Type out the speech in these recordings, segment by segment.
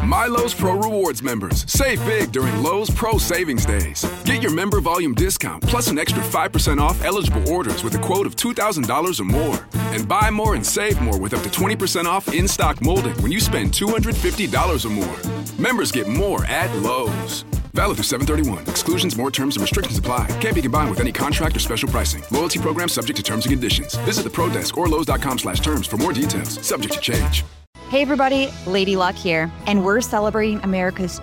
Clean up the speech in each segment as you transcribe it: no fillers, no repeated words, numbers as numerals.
My Lowe's Pro Rewards members. Save big during Lowe's Pro Savings Days. Get your member volume discount plus an extra 5% off eligible orders with a quote of $2,000 or more. And buy more and save more with up to 20% off in-stock molding when you spend $250 or more. Members get more at Lowe's. Valid through 7/31. Exclusions, more terms, and restrictions apply. Can't be combined with any contract or special pricing. Loyalty program subject to terms and conditions. Visit the Pro Desk or Lowe's.com/terms for more details. Subject to change. Hey everybody, Lady Luck here, and we're celebrating America's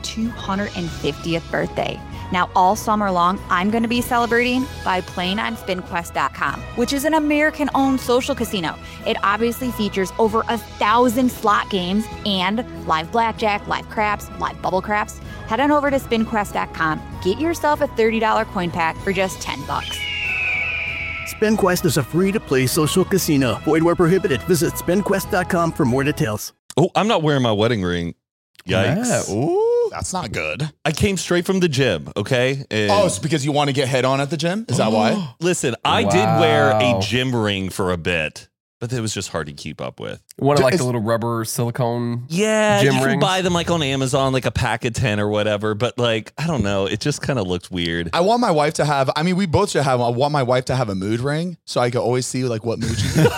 250th birthday. Now all summer long, I'm going to be celebrating by playing on SpinQuest.com, which is an American-owned social casino. It obviously features over 1,000 slot games and live blackjack, live craps, live bubble craps. Head on over to SpinQuest.com, get yourself a $30 coin pack for just $10. SpinQuest is a free-to-play social casino. Void where prohibited. Visit SpinQuest.com for more details. Oh, I'm not wearing my wedding ring. Yikes. Yeah. Ooh, that's not good. I came straight from the gym, okay? And It's because you want to get head on at the gym? Is that why? listen, I did wear a gym ring for a bit, but it was just hard to keep up with. One of like the little rubber silicone Yeah, gym you can rings? buy them like on Amazon, like a pack of 10 or whatever, but like, I don't know. It just kind of looked weird. I want my wife to have, we both should have, I want my wife to have a mood ring so I can always see like what mood she's in.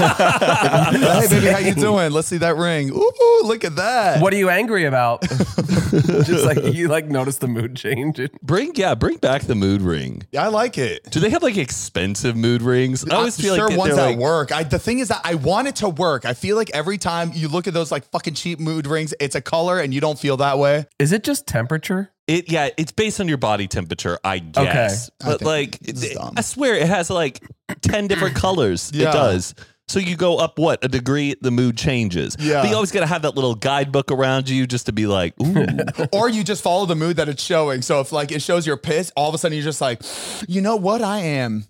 Hey baby, how you doing? Let's see that ring. Ooh, look at that. What are you angry about? Just like you like notice the mood change. Bring back the mood ring. Yeah, I like it. Do they have like expensive mood rings? I always feel like ones they're that like, work. The thing is that I want it to work. I feel like every time you look at those like fucking cheap mood rings, it's a color and you don't feel that way. Is it just temperature? it's based on your body temperature, I guess. Okay. But like, I swear it has like 10 different colors. Yeah. It does. So you go up, a degree, the mood changes. Yeah. But you always got to have that little guidebook around you just to be like, ooh. Or you just follow the mood that it's showing. So if like it shows you're pissed, all of a sudden you're just like, you know what, I am.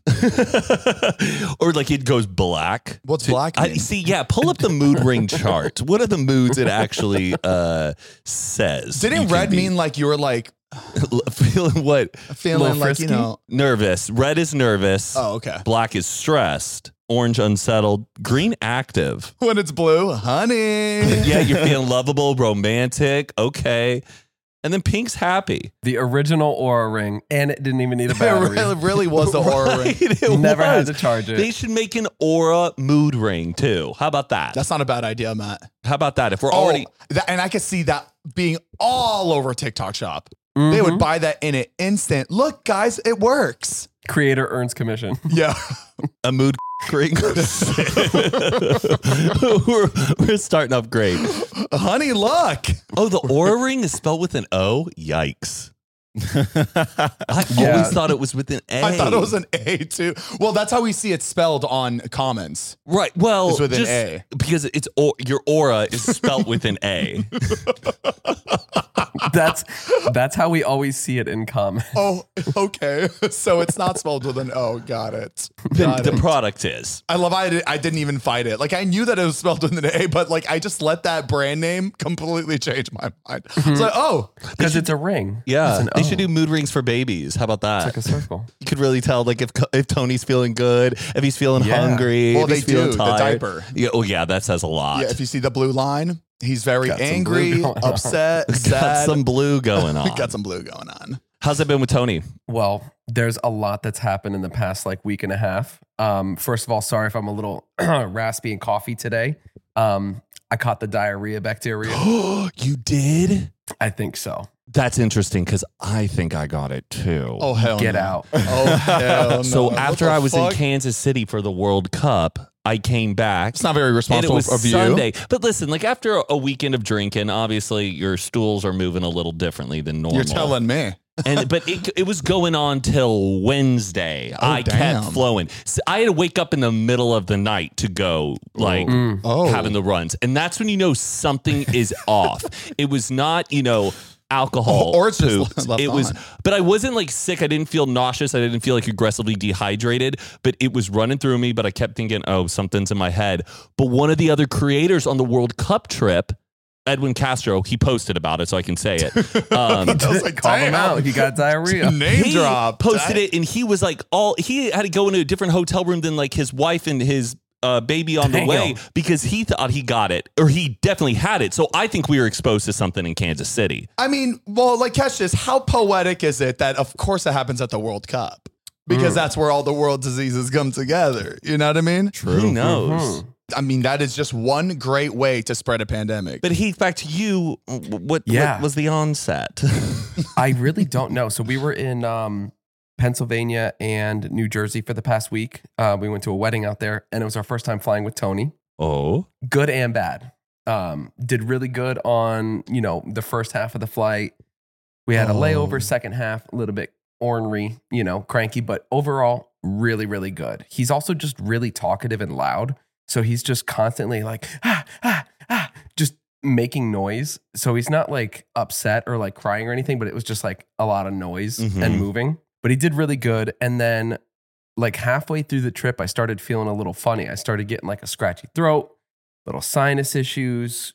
Or like it goes black. What's black mean? Pull up the mood ring chart. What are the moods it actually says? Didn't red mean like you were like feeling what? Feeling like, nervous. Red is nervous. Oh, okay. Black is stressed. Orange, unsettled. Green, active. When it's blue, honey. Yeah, you're feeling lovable, romantic. Okay. And then pink's happy. The original Aura ring, and it didn't even need a battery. It really was the Aura ring. It Never had was. to charge it. They should make an Aura mood ring too. How about that? That's not a bad idea, Matt. How about that? If we're already... And I could see that being all over TikTok Shop. They would buy that in an instant. Look, guys, it works. Creator earns commission. Yeah. A mood ring. we're starting up great. Honey, look. Oh, the Aura ring is spelled with an O? Yikes. I always thought it was with an A. I thought it was an A too. Well, that's how we see it spelled on comments. Right. Well, it's with an A. Because it's your aura is spelled with an A. That's how we always see it in comments. Oh, okay. So it's not spelled with an O. Got it. The product is. I love I didn't even fight it. Like I knew that it was spelled with an A, but like I just let that brand name completely change my mind. It's like, oh, because it's a ring. Yeah, it's they should do mood rings for babies. How about that? It's like a circle. You could really tell, like if Tony's feeling good, if he's feeling hungry, well, if he's they feeling do tired. the diaper. Yeah, oh yeah, that says a lot. Yeah, if you see the blue line, he's very Got some angry, blue going on. upset, Got sad. some blue going on. Got some blue going on. How's it been with Tony? Well, there's a lot that's happened in the past like week and a half. First of all, sorry if I'm a little raspy and coughy today. I caught the diarrhea bacteria. You did? I think so. That's interesting because I think I got it too. Oh hell, Get no. out. Oh hell, no. So What after the I was in fuck? Kansas City for the World Cup, I came back. It's not very And it responsible was of you. Sunday. But listen, like after a weekend of drinking, obviously your stools are moving a little differently than normal. You're telling me. But it was going on till Wednesday. I damn. kept flowing. So I had to wake up in the middle of the night to go having the runs. And that's when you know something is off. It was not, alcohol. Or it's just poop. left It was, on. but I wasn't like sick. I didn't feel nauseous. I didn't feel like aggressively dehydrated, but it was running through me. But I kept thinking, oh, something's in my head. But one of the other creators on the World Cup trip, Edwin Castro, he posted about it, so I can say it. I was like, Call him damn. out. He got diarrhea. Name He drop. posted it, and he was like, he had to go into a different hotel room than like his wife and his baby on the way because he thought he got it, or he definitely had it. So I think we were exposed to something in Kansas City. I mean, well, like, catch this. How poetic is it that, of course, it happens at the World Cup? Because that's where all the world diseases come together. You know what I mean? True. Who knows? I mean, that is just one great way to spread a pandemic. But Heath, back to you. What was the onset? I really don't know. So we were in Pennsylvania and New Jersey for the past week. We went to a wedding out there, and it was our first time flying with Tony. Oh. Good and bad. Did really good on, the first half of the flight. We had a layover, second half, a little bit ornery, cranky, but overall, really, really good. He's also just really talkative and loud. So he's just constantly like, just making noise. So he's not like upset or like crying or anything, but it was just like a lot of noise and moving. But he did really good. And then like halfway through the trip, I started feeling a little funny. I started getting like a scratchy throat, little sinus issues,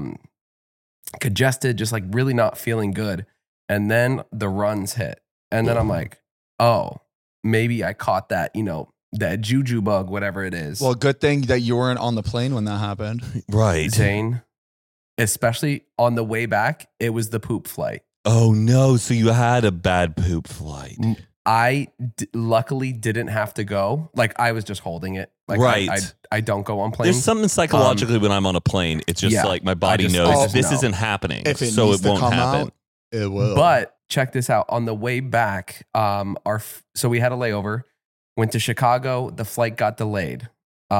congested, just like really not feeling good. And then the runs hit. And then I'm like, oh, maybe I caught that, that juju bug, whatever it is. Well, good thing that you weren't on the plane when that happened. Right. Zane, especially on the way back, it was the poop flight. Oh, no. So you had a bad poop flight. I luckily didn't have to go. Like, I was just holding it. Like, right. I don't go on planes. There's something psychologically when I'm on a plane. It's just like my body knows this isn't happening. If it so needs it won't to come happen. out, it will. But check this out. On the way back, so we had a layover, went to Chicago. The flight got delayed.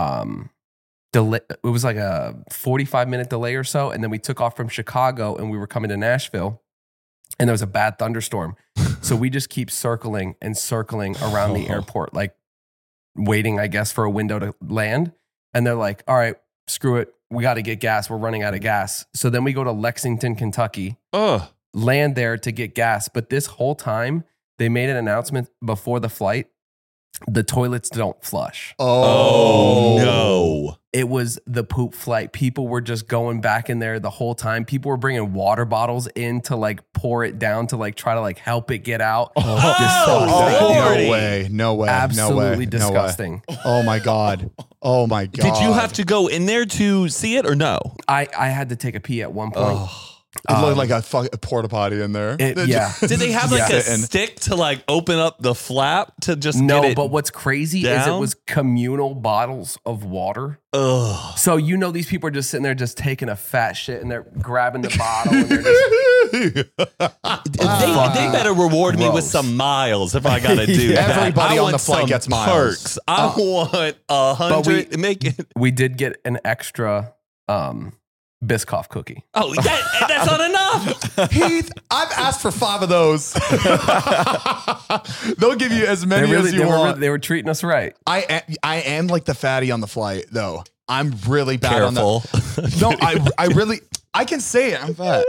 It was like a 45-minute delay or so. And then we took off from Chicago and we were coming to Nashville. And there was a bad thunderstorm. So we just keep circling and circling around the airport, like waiting, I guess, for a window to land. And they're like, all right, screw it. We got to get gas. We're running out of gas. So then we go to Lexington, Kentucky, land there to get gas. But this whole time, they made an announcement before the flight. The toilets don't flush. Oh, no. It was the poop flight. People were just going back in there the whole time. People were bringing water bottles in to like pour it down to like try to like help it get out. No way. Absolutely disgusting. Oh my God. Oh my God. Did you have to go in there to see it or no? I had to take a pee at one point. It looked like a porta potty in there. Yeah. Did they have like a stick to like open up the flap to just get it but what's crazy is it was communal bottles of water. Ugh. So these people are just sitting there just taking a fat shit and they're grabbing the bottle and they're just they better reward me with some miles if I gotta do that. Everybody I on the want flight some gets miles. perks. I want 100. Make it. We did get an extra Biscoff cookie. Oh, that's not enough. Heath, I've asked for 5 of those. They'll give you as many as you want. They were treating us right. I am like the fatty on the flight, though. I'm really bad Careful. on the. No, I really. I can say it. I'm fat.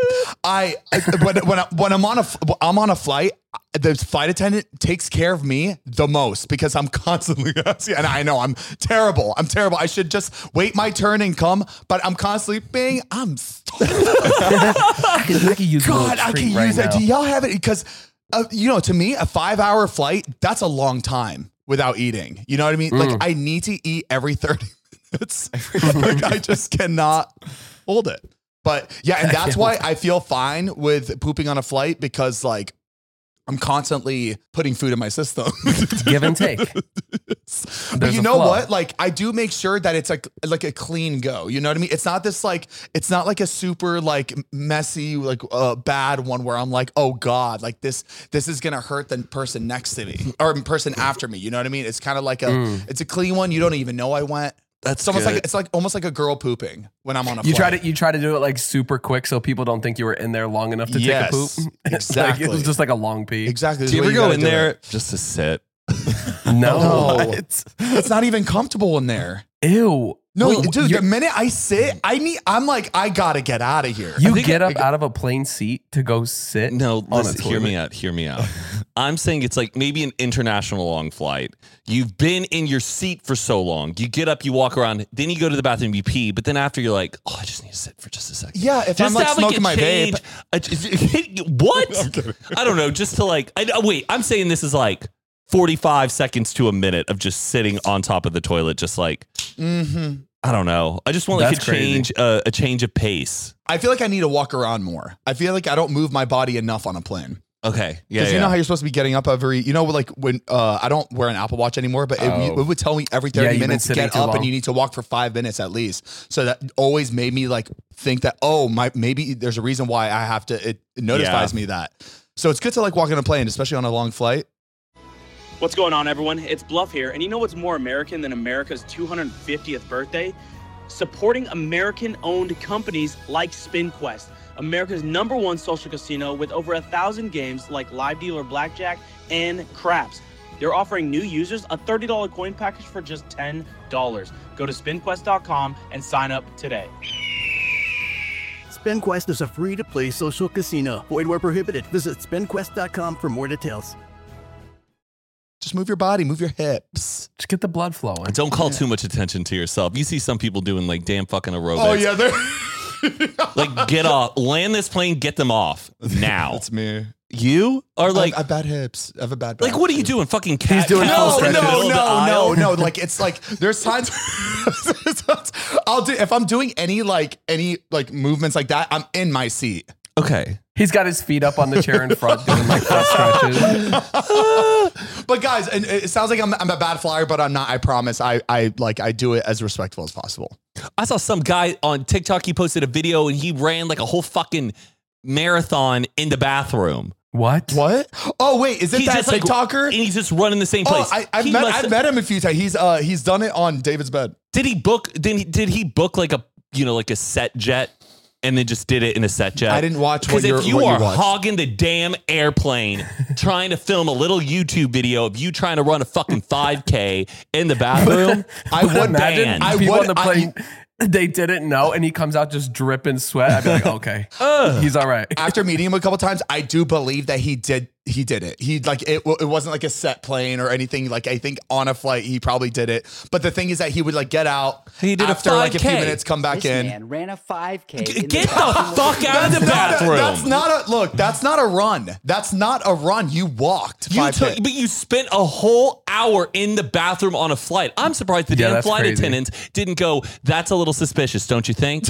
When I'm on a flight, the flight attendant takes care of me the most because I'm constantly and I know I'm terrible. I should just wait my turn and come, but I'm constantly being. I'm starving. I can use God, I can use that. Do y'all have it? Because to me, a 5-hour flight, that's a long time without eating. You know what I mean? Like I need to eat every 30 minutes. Like I just cannot hold it. But yeah, and that's why I feel fine with pooping on a flight because like I'm constantly putting food in my system. Give and take. But you know what? Like I do make sure that it's like a clean go. You know what I mean? It's not like a super like messy, like bad one where I'm like, oh God, like this is gonna hurt the person next to me or person after me. You know what I mean? It's kind of like it's a clean one. You don't even know I went. That's almost like it's like almost like a girl pooping when I'm on a flight. You try to do it like super quick so people don't think you were in there long enough to take a poop. Exactly. It was just like a long pee. Exactly. Do you ever go in there just to sit? No. It's not even comfortable in there. Ew. No, dude, the minute I sit, I'm like, I gotta get out of here. You get up out of a plane seat to go sit? No, listen, hear me out. I'm saying it's like maybe an international long flight. You've been in your seat for so long. You get up, you walk around, then you go to the bathroom, you pee, but then after you're like, oh, I just need to sit for just a second. Yeah, if I'm like smoking my vape. What? I don't know, just to like, wait, I'm saying this is like 45 seconds to a minute of just sitting on top of the toilet, just like, I don't know. I just want like a change of pace. I feel like I need to walk around more. I feel like I don't move my body enough on a plane. Okay. Yeah. Because you know how you're supposed to be getting up like when I don't wear an Apple Watch anymore, but it would tell me every 30 minutes to get up and you need to walk for 5 minutes at least. So that always made me like think that, maybe there's a reason why I have to, it notifies me that. So it's good to like walk on a plane, especially on a long flight. What's going on, everyone? It's Bluff here. And you know what's more American than America's 250th birthday? Supporting American-owned companies like SpinQuest, America's #1 social casino with over 1,000 games like live dealer blackjack and craps. They're offering new users a $30 coin package for just $10. Go to spinquest.com and sign up today. SpinQuest is a free-to-play social casino. Void where prohibited. Visit spinquest.com for more details. Just move your body, move your hips. Just get the blood flowing. Don't call too much attention to yourself. You see some people doing like damn fucking aerobics. Oh yeah, they're like get off, land this plane, get them off now. That's me. You are like I have bad hips. I have a bad back. Like what are you doing? Fucking cat. He's doing full stretches. No. Like it's like there's times I'll do if I'm doing any movements like that, I'm in my seat. Okay. He's got his feet up on the chair in front doing like full stretches. But guys, and it sounds like I'm a bad flyer, but I'm not. I promise. I do it as respectful as possible. I saw some guy on TikTok. He posted a video and he ran like a whole fucking marathon in the bathroom. What? Oh wait, is it that TikToker? And he's just running the same place. I've met him a few times. He's done it on David's bed. Did he book like a set jet? And then just did it in a set jet. I didn't watch because if you are hogging the damn airplane, trying to film a little YouTube video of you trying to run a fucking 5K in the bathroom, I would imagine people on the plane. They didn't know, and he comes out just dripping sweat. I'd be like, okay, he's all right. After meeting him a couple times, I do believe that he did it. He like it wasn't like a set plane or anything. Like I think on a flight he probably did it. But the thing is that he would like get out. He did after like a few minutes, come back in. Man ran a 5K. Get the fuck out of the bathroom. That's not a run. That's not a run. You walked. But you spent a whole hour in the bathroom on a flight. I'm surprised the damn flight attendants didn't go, that's a little suspicious, don't you think?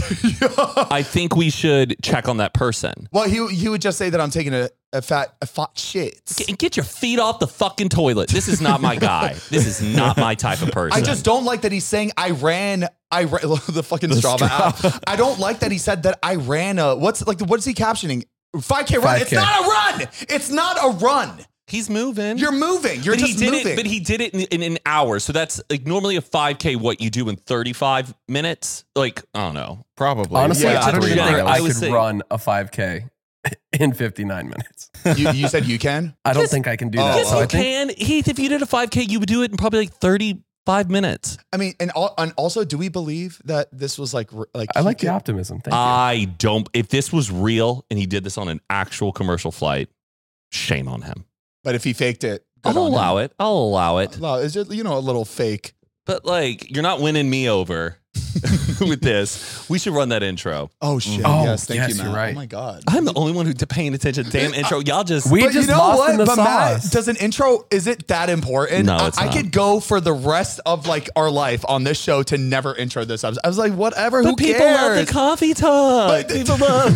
I think we should check on that person. Well, he would just say that I'm taking a fat shit. Get your feet off the fucking toilet. This is not my guy. This is not my type of person. I just don't like that he's saying I ran the fucking Strava app. I don't like that he said that I ran what is he captioning? 5K run. 5K. It's not a run. It's not a run. He's moving. You're moving. You're just moving. But he did it in an hour. So that's like normally a 5K, what you do in 35 minutes? Like, I don't know. Probably. Honestly, yeah, I don't even think I could run a 5K in 59 minutes. You said you can? I don't think I can do that. Yes, you can. Heath, if you did a 5K, you would do it in probably like 35 minutes. I mean, and also, do we believe that this was like I like the optimism. Thank you. I don't. If this was real and he did this on an actual commercial flight, shame on him. But if he faked it, I'll allow it. It's just, a little fake. But like, you're not winning me over with this. We should run that intro. Oh shit! Yes, thank you, Matt. You're right. Oh my god, I'm the only one who's paying attention to the damn intro. Y'all just we just lost in the sauce. Matt, does an intro? Is it that important? No, it's not. I could go for the rest of like our life on this show to never intro this. I was like, whatever. Who cares? People love the coffee talk. People love.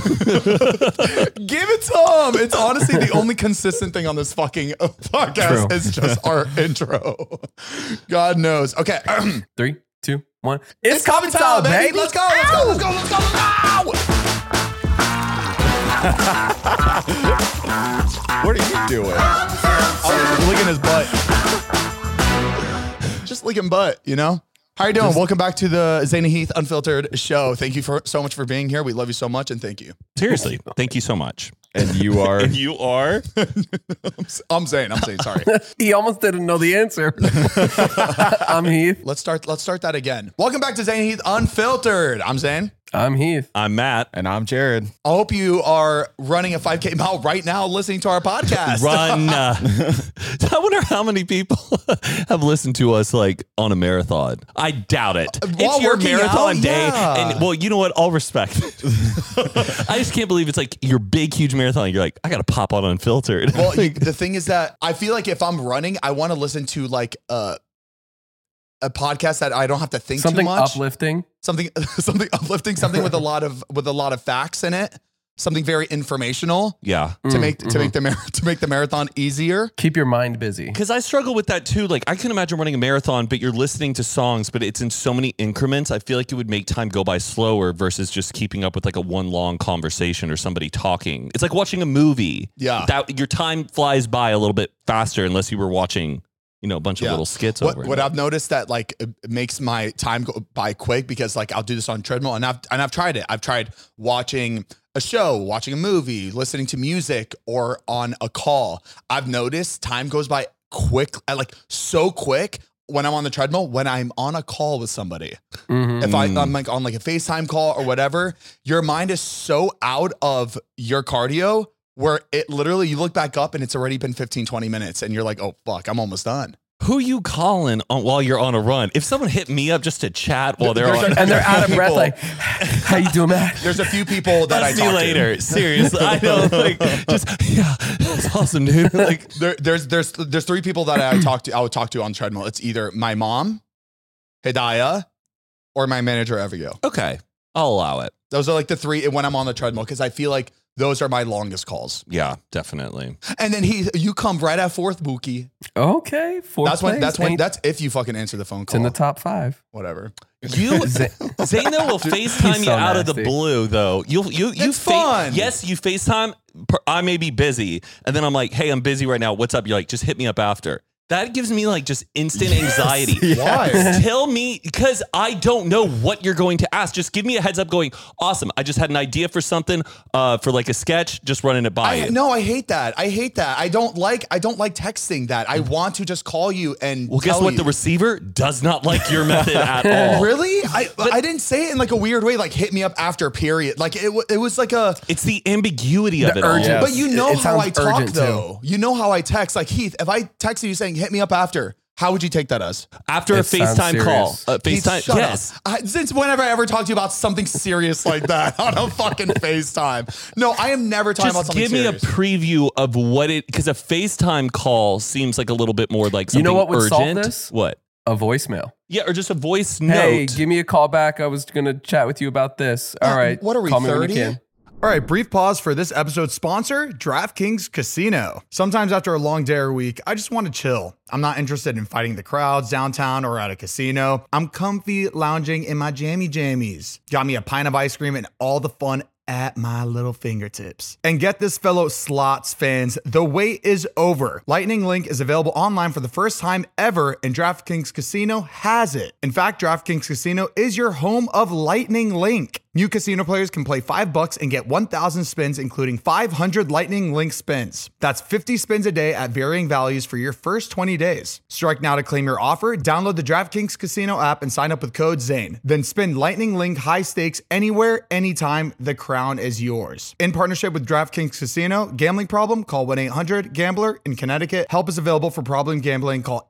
Give it to them. It's honestly the only consistent thing on this fucking podcast is just our intro. God knows. Okay. 3, 2, 1. It's coffee time, baby. Let's go. What are you doing? I'm licking his butt. Just licking butt, How you doing? Welcome back to the Zane and Heath Unfiltered show. Thank you so much for being here. We love you so much, and thank you. Seriously, thank you so much. And you are? And you are? I'm Zane, sorry. He almost didn't know the answer. I'm Heath. Let's start that again. Welcome back to Zane and Heath Unfiltered. I'm Zane. I'm Heath. I'm Matt. And I'm Jared. I hope you are running a 5K mile right now listening to our podcast. Run. I wonder how many people have listened to us like on a marathon. I doubt it. While It's your working marathon out, day. yeah. And well, you know what? All respect. I just can't believe it's like your big, huge marathon. You're like, I got to pop on unfiltered. Well, the thing is that I feel like if I'm running, I want to listen to like a podcast that I don't have to think Something too much. uplifting. Something uplifting, something with a lot of facts in it. Something very informational Yeah. to make the marathon easier. Keep your mind busy. Because I struggle with that too. Like I can imagine running a marathon, but you're listening to songs, but it's in so many increments. I feel like it would make time go by slower versus just keeping up with like a one long conversation or somebody talking. It's like watching a movie. Yeah. That your time flies by a little bit faster unless you were watching, a bunch of little skits over it. What I've noticed that like it makes my time go by quick because like I'll do this on treadmill and I've tried it. I've tried watching a show, watching a movie, listening to music, or on a call. I've noticed time goes by quick, like so quick when I'm on the treadmill, when I'm on a call with somebody. If I'm like on like a FaceTime call or whatever, your mind is so out of your cardio where it literally, you look back up and it's already been 15, 20 minutes and you're like, oh fuck, I'm almost done. Who you calling while you're on a run? If someone hit me up just to chat while they're on, And they're out of breath, like, how you doing, Matt? There's a few people that I see you talk later. to. Seriously, I know. Like, just that's awesome, dude. Like, There's three people that I would talk to on treadmill. It's either my mom, Hidayah, or my manager, Abigail. okay, I'll allow it. Those are like the three when I'm on the treadmill because I feel like those are my longest calls. Yeah, definitely. And then you come right at fourth, Buki. Okay. That's if you fucking answer the phone It's call. in the top 5. Whatever. Zaino will FaceTime He's you so out of the nasty. blue, though. You It's fun. Yes, you FaceTime. I may be busy, and then I'm like, "Hey, I'm busy right now. What's up?" You're like, "Just hit me up after." That gives me like just instant anxiety. Why? Tell me, because I don't know what you're going to ask. Just give me a heads up going, awesome. I just had an idea for something for like a sketch, just running it by you. No, I hate that. I don't like texting that. I want to just call you and Well, guess tell what? you. The receiver does not like your method at all. Really? I didn't say it in like a weird way, like hit me up after period. Like it was like a It's the ambiguity of it all. urgent- But you know It how I sounds talk urgent, though. You know how I text. Like Heath, if I text you saying hit me up after, how would you take that as? After a It sounds FaceTime call. serious. Heath, FaceTime, shut yes. up. Since whenever I ever talked to you about something serious like that on a fucking FaceTime. No, I am never talking about Just something give me serious. a preview of what it, because a FaceTime call seems like a little bit more like You something know what would urgent. solve this? What? A voicemail. Yeah, or just a voice Hey, note. give me a call back. I was going to chat with you about this. All right. What are we, Call me when 30? you can. All right, brief pause for this episode's sponsor, DraftKings Casino. Sometimes after a long day or week, I just want to chill. I'm not interested in fighting the crowds downtown or at a casino. I'm comfy lounging in my jammies. Got me a pint of ice cream and all the fun at my little fingertips. And get this, fellow slots fans, the wait is over. Lightning Link is available online for the first time ever, and DraftKings Casino has it. In fact, DraftKings Casino is your home of Lightning Link. New casino players can play $5 and get 1,000 spins, including 500 Lightning Link spins. That's 50 spins a day at varying values for your first 20 days. Strike now to claim your offer. Download the DraftKings Casino app and sign up with code ZANE. Then spin Lightning Link high stakes anywhere, anytime. The crown is yours. In partnership with DraftKings Casino, gambling problem? Call 1-800-GAMBLER. In Connecticut, help is available for problem gambling. Call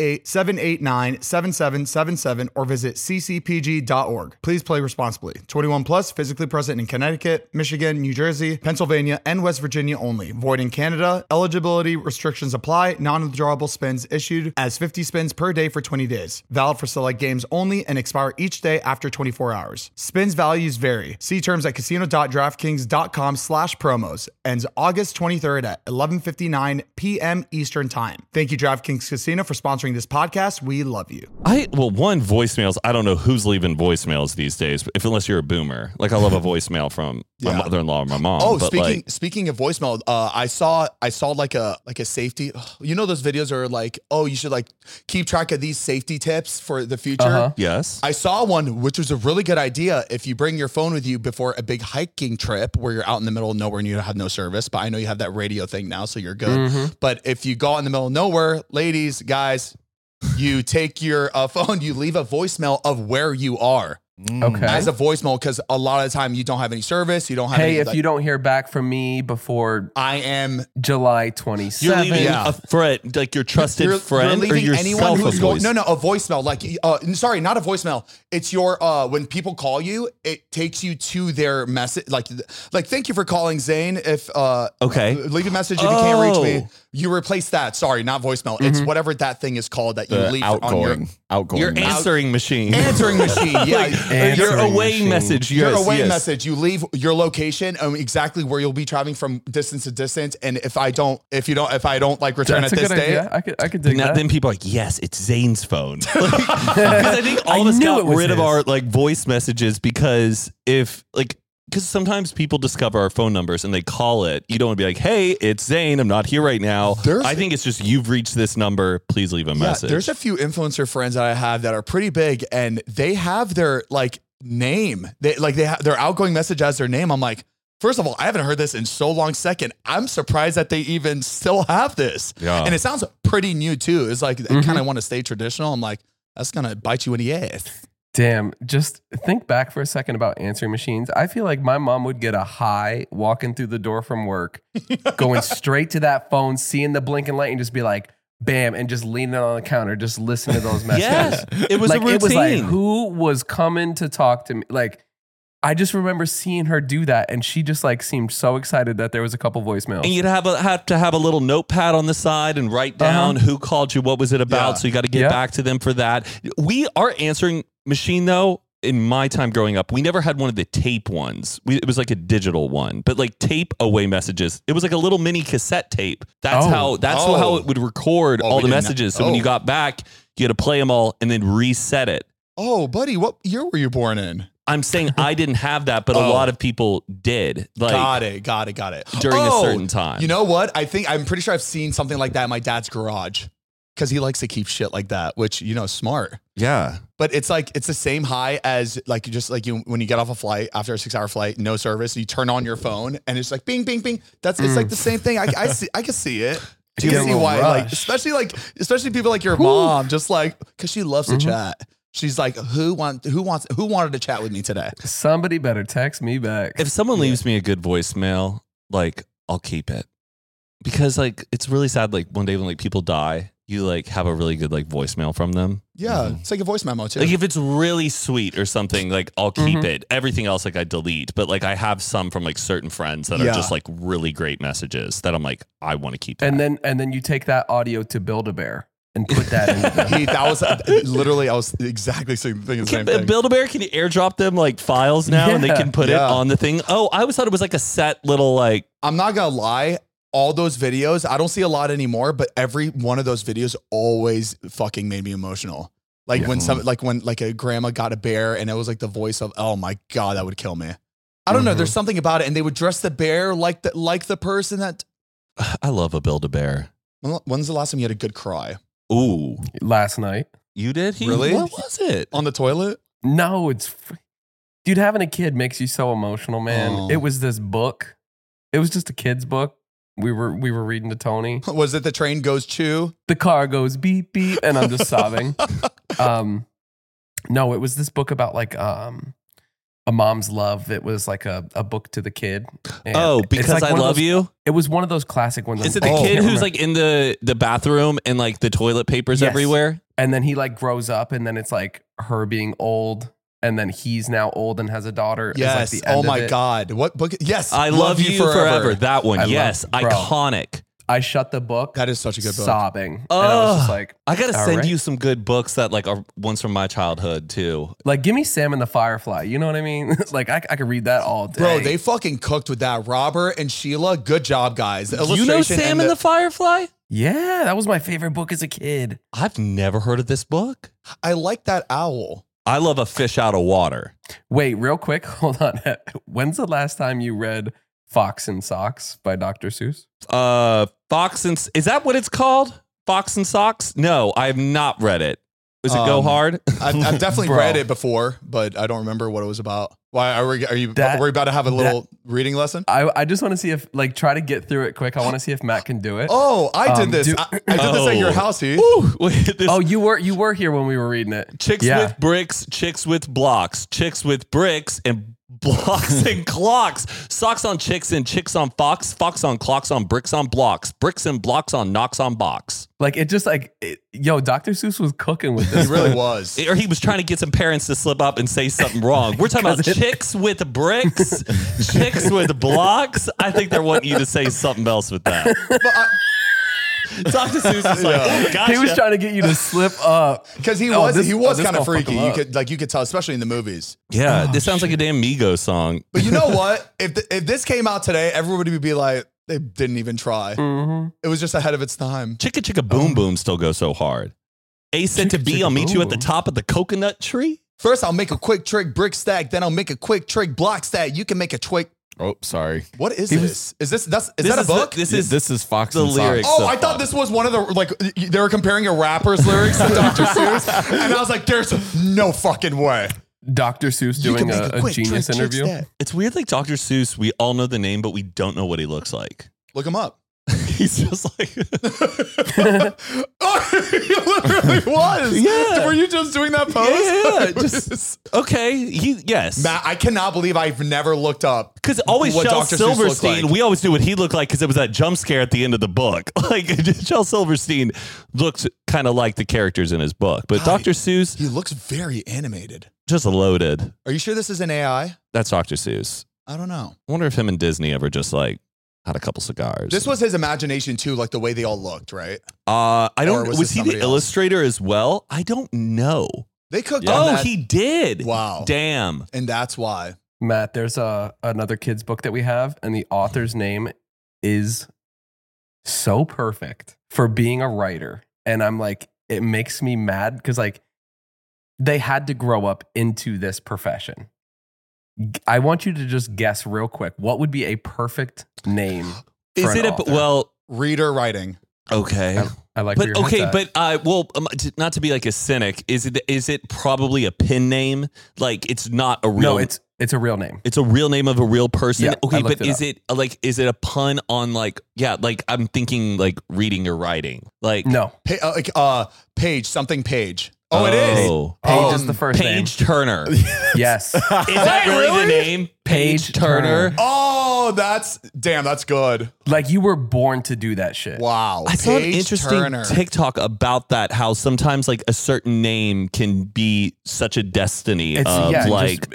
888-789-7777 or visit ccpg.org. Please play responsibly. 21 plus, physically present in Connecticut, Michigan, New Jersey, Pennsylvania, and West Virginia only. Void in Canada. Eligibility restrictions apply. Non-withdrawable spins issued as 50 spins per day for 20 days. Valid for select games only and expire each day after 24 hours. Spins values vary. See terms at casino.draftkings.com/promos. Ends August 23rd at 11:59 p.m. Eastern Time. Thank you, DraftKings Casino, for sponsoring this podcast. We love you. One, voicemails. I don't know who's leaving voicemails these days, unless you're a boomer. Like I love a voicemail from my mother-in-law or my mom. Oh, but speaking of voicemail, I saw like a safety. You know those videos are like, oh, you should like keep track of these safety tips for the future. yes. I saw one which was a really good idea. If you bring your phone with you before a big hiking trip where you're out in the middle of nowhere and you have no service, but I know you have that radio thing now, so you're good. But if you go out in the middle of nowhere, ladies, guys, you take your phone, you leave a voicemail of where you are. Okay. as a voicemail because a lot of the time you don't have any service. You don't have any, Hey, if like, you don't hear back from me before I am July 27th. You're leaving a friend, like your trusted friend, or yourself a voice. No, a voicemail. Like, sorry, not a voicemail. It's your when people call you, it takes you to their message. Like thank you for calling, Zane. If Okay. leave a message if you can't reach me. You replace that. Sorry, not voicemail. It's whatever that thing is called that you leave on Your answering machine. answering machine. Yeah. Your Answering away machine. message. Your Yes, away yes. message. You leave your location, exactly where you'll be traveling from distance to distance. And if I don't like return That's at a this good date, idea. I could dig Now, that. then people are like, yes, it's Zane's phone. Because I think all of us knew got it was rid of his. our like voice messages because because sometimes people discover our phone numbers and they call it. You don't want to be like, hey, it's Zane. I'm not here right now. I think it's just you've reached this number. Please leave a message. there's a few influencer friends that I have that are pretty big, and they have their name. They have their outgoing message as their name. I'm like, first of all, I haven't heard this in so long. Second, I'm surprised that they even still have this. Yeah. And it sounds pretty new too. It's like they kind of want to stay traditional. I'm like, that's gonna bite you in the ass. Damn, just think back for a second about answering machines. I feel like my mom would get a high walking through the door from work, going straight to that phone, seeing the blinking light, and just be like, bam, and just leaning on the counter, just listening to those messages. Yeah, it was like, a routine. It was like, who was coming to talk to me? Like, I just remember seeing her do that, and she just like seemed so excited that there was a couple voicemails. And you'd have to have a little notepad on the side and write down who called you, what was it about. Yeah. So you got to get back to them for that. Our answering machine, though, in my time growing up, we never had one of the tape ones. It was like a digital one, but like tape away messages. It was like a little mini cassette tape. That's how it would record all the messages. So when you got back, you had to play them all and then reset it. Oh, buddy, what year were you born in? I'm saying I didn't have that, but a lot of people did. Like, Got it. During a certain time. You know what? I'm pretty sure I've seen something like that in my dad's garage because he likes to keep shit like that, which, smart. Yeah. But it's like, it's the same high as like, just like when you get off a flight after a 6-hour flight, no service, you turn on your phone and it's like, bing, bing, bing. It's like the same thing. I can see it. You can see why, like, especially people like your mom, just like, cause she loves to chat. She's like, who wanted to chat with me today? Somebody better text me back. If someone leaves me a good voicemail, like, I'll keep it. Because like it's really sad, like one day when like people die, you like have a really good like voicemail from them. Yeah, it's like a voice memo too. Like if it's really sweet or something, like I'll keep it. Everything else like I delete. But like I have some from like certain friends that are just like really great messages that I'm like, I want to keep that. And then you take that audio to Build-A-Bear and put that in the Heath, that was literally, I was exactly thinking the same thing. Build-A-Bear, can you airdrop them like files now and they can put it on the thing? Oh, I always thought it was like a set little like. I'm not gonna lie. All those videos, I don't see a lot anymore, but every one of those videos always fucking made me emotional. Like when a grandma got a bear and it was like the voice of, oh my God, that would kill me. I don't know. There's something about it. And they would dress the bear like the person that. I love a Build-A-Bear. When's the last time you had a good cry? Ooh. last night. You did? Really? What was it? On the toilet? No, dude, having a kid makes you so emotional, man. Oh. It was this book. It was just a kid's book. We were reading to Tony. Was it The Train Goes Chew? The car goes beep beep, and I'm just sobbing. No, it was this book about like a mom's love. It was like a book to the kid. And Oh, it's Because like I one of Love those- You? It was one of those classic ones. Is it the I kid can't who's remember. like in the bathroom and like the toilet paper's Yes. everywhere? And then he like grows up, and then it's like her being old, and then he's now old and has a daughter. Yes. Is like the end Oh of my it. God. What book? Yes. I Love You Forever. That one. I Yes. love- bro. Iconic. I shut the book. That is such a good book. Sobbing. And I was just like, I gotta all send right. you some good books that like are ones from my childhood too. Like, give me Sam and the Firefly. You know what I mean? Like, I could read that all day. Bro, they fucking cooked with that. Robert and Sheila, good job, guys. The You know illustration Sam and the Firefly? Yeah, that was my favorite book as a kid. I've never heard of this book. I like that owl. I love A Fish Out of Water. Wait, real quick, hold on. When's the last time you read Fox and Socks by Dr. Seuss? Fox and is that what it's called? Fox and Socks? No, I have not read it. Does it go hard? I've definitely Bro. read it before, but I don't remember what it was about. Why are we That- about to have a little reading lesson? I just want to see if, like, try to get through it quick. I want to see if Matt can do it. Oh, I did this. I did this at your house, Heath. Oh, you were here when we were reading it. Chicks with bricks, chicks with blocks, chicks with bricks and blocks and clocks. Socks on chicks and chicks on fox, fox on clocks on bricks on blocks, bricks and blocks on knocks on box. Like, it just like, yo, Dr. Seuss was cooking with this. He really was. Or he was trying to get some parents to slip up and say something wrong. We're talking about chicks with bricks, chicks with blocks. I think they're wanting you to say something else with that. Dr. Seuss is like, oh, gotcha. He was trying to get you to slip up Because he was kind of freaky. You could tell, especially in the movies. Yeah, this sounds like a damn Migos song. But you know what? If this came out today, everybody would be like, they didn't even try. Mm-hmm. It was just ahead of its time. Chicka chicka boom boom still goes so hard. A said to B, I'll meet you at the top of the coconut tree. First, I'll make a quick trick brick stack. Then I'll make a quick trick block stack. You can make a twig. Oh, sorry. What is this? Is that a book? This is Fox the and lyrics. Socks. Oh, I thought this was one of the, like, they were comparing a rapper's lyrics to Dr. Seuss. And I was like, there's no fucking way. Dr. Seuss You can doing make a quick genius trick interview. stack. It's weird, like Dr. Seuss, we all know the name, but we don't know what he looks like. Look him up. He's just like, Oh, he literally was. Yeah. Were you just doing that pose? yeah, just, okay. Yes. Matt, I cannot believe I've never looked up. Because always what Shel Dr. Seuss looked Silverstein, like. we always knew what he looked like because it was that jump scare at the end of the book. Like, Shel Silverstein looked kind of like the characters in his book. But God, Dr. Seuss, He looks very animated. just loaded. Are you sure this is an AI? That's Dr. Seuss. I don't know. I wonder if him and Disney ever just like had a couple cigars. This was his imagination too, like the way they all looked, right? I don't. Or was Was this he the somebody else? illustrator as well? I don't know. They cooked on Oh, that. he did. Wow. Damn. And that's why. Matt, there's another kid's book that we have, and the author's name is so perfect for being a writer. And I'm like, it makes me mad because, like, they had to grow up into this profession. I want you to just guess real quick. What would be a perfect name? For Is an it a author? well? Reader writing. Okay. I like. But where your okay, head's at. but not to be like a cynic. Is it probably a pen name? Like it's not a real. No, it's a real name. It's a real name of a real person. Yeah, Okay, I looked but is it a pun on like like I'm thinking like reading or writing? Like No, Page, something page. Oh, it is. Paige is the first name. Paige Turner. Yes. Is that really the name? Paige Turner. Turner. Oh, that's good. Like you were born to do that shit. Wow. I saw an Paige interesting Turner. TikTok about that. How sometimes like a certain name can be such a destiny It's- of yeah,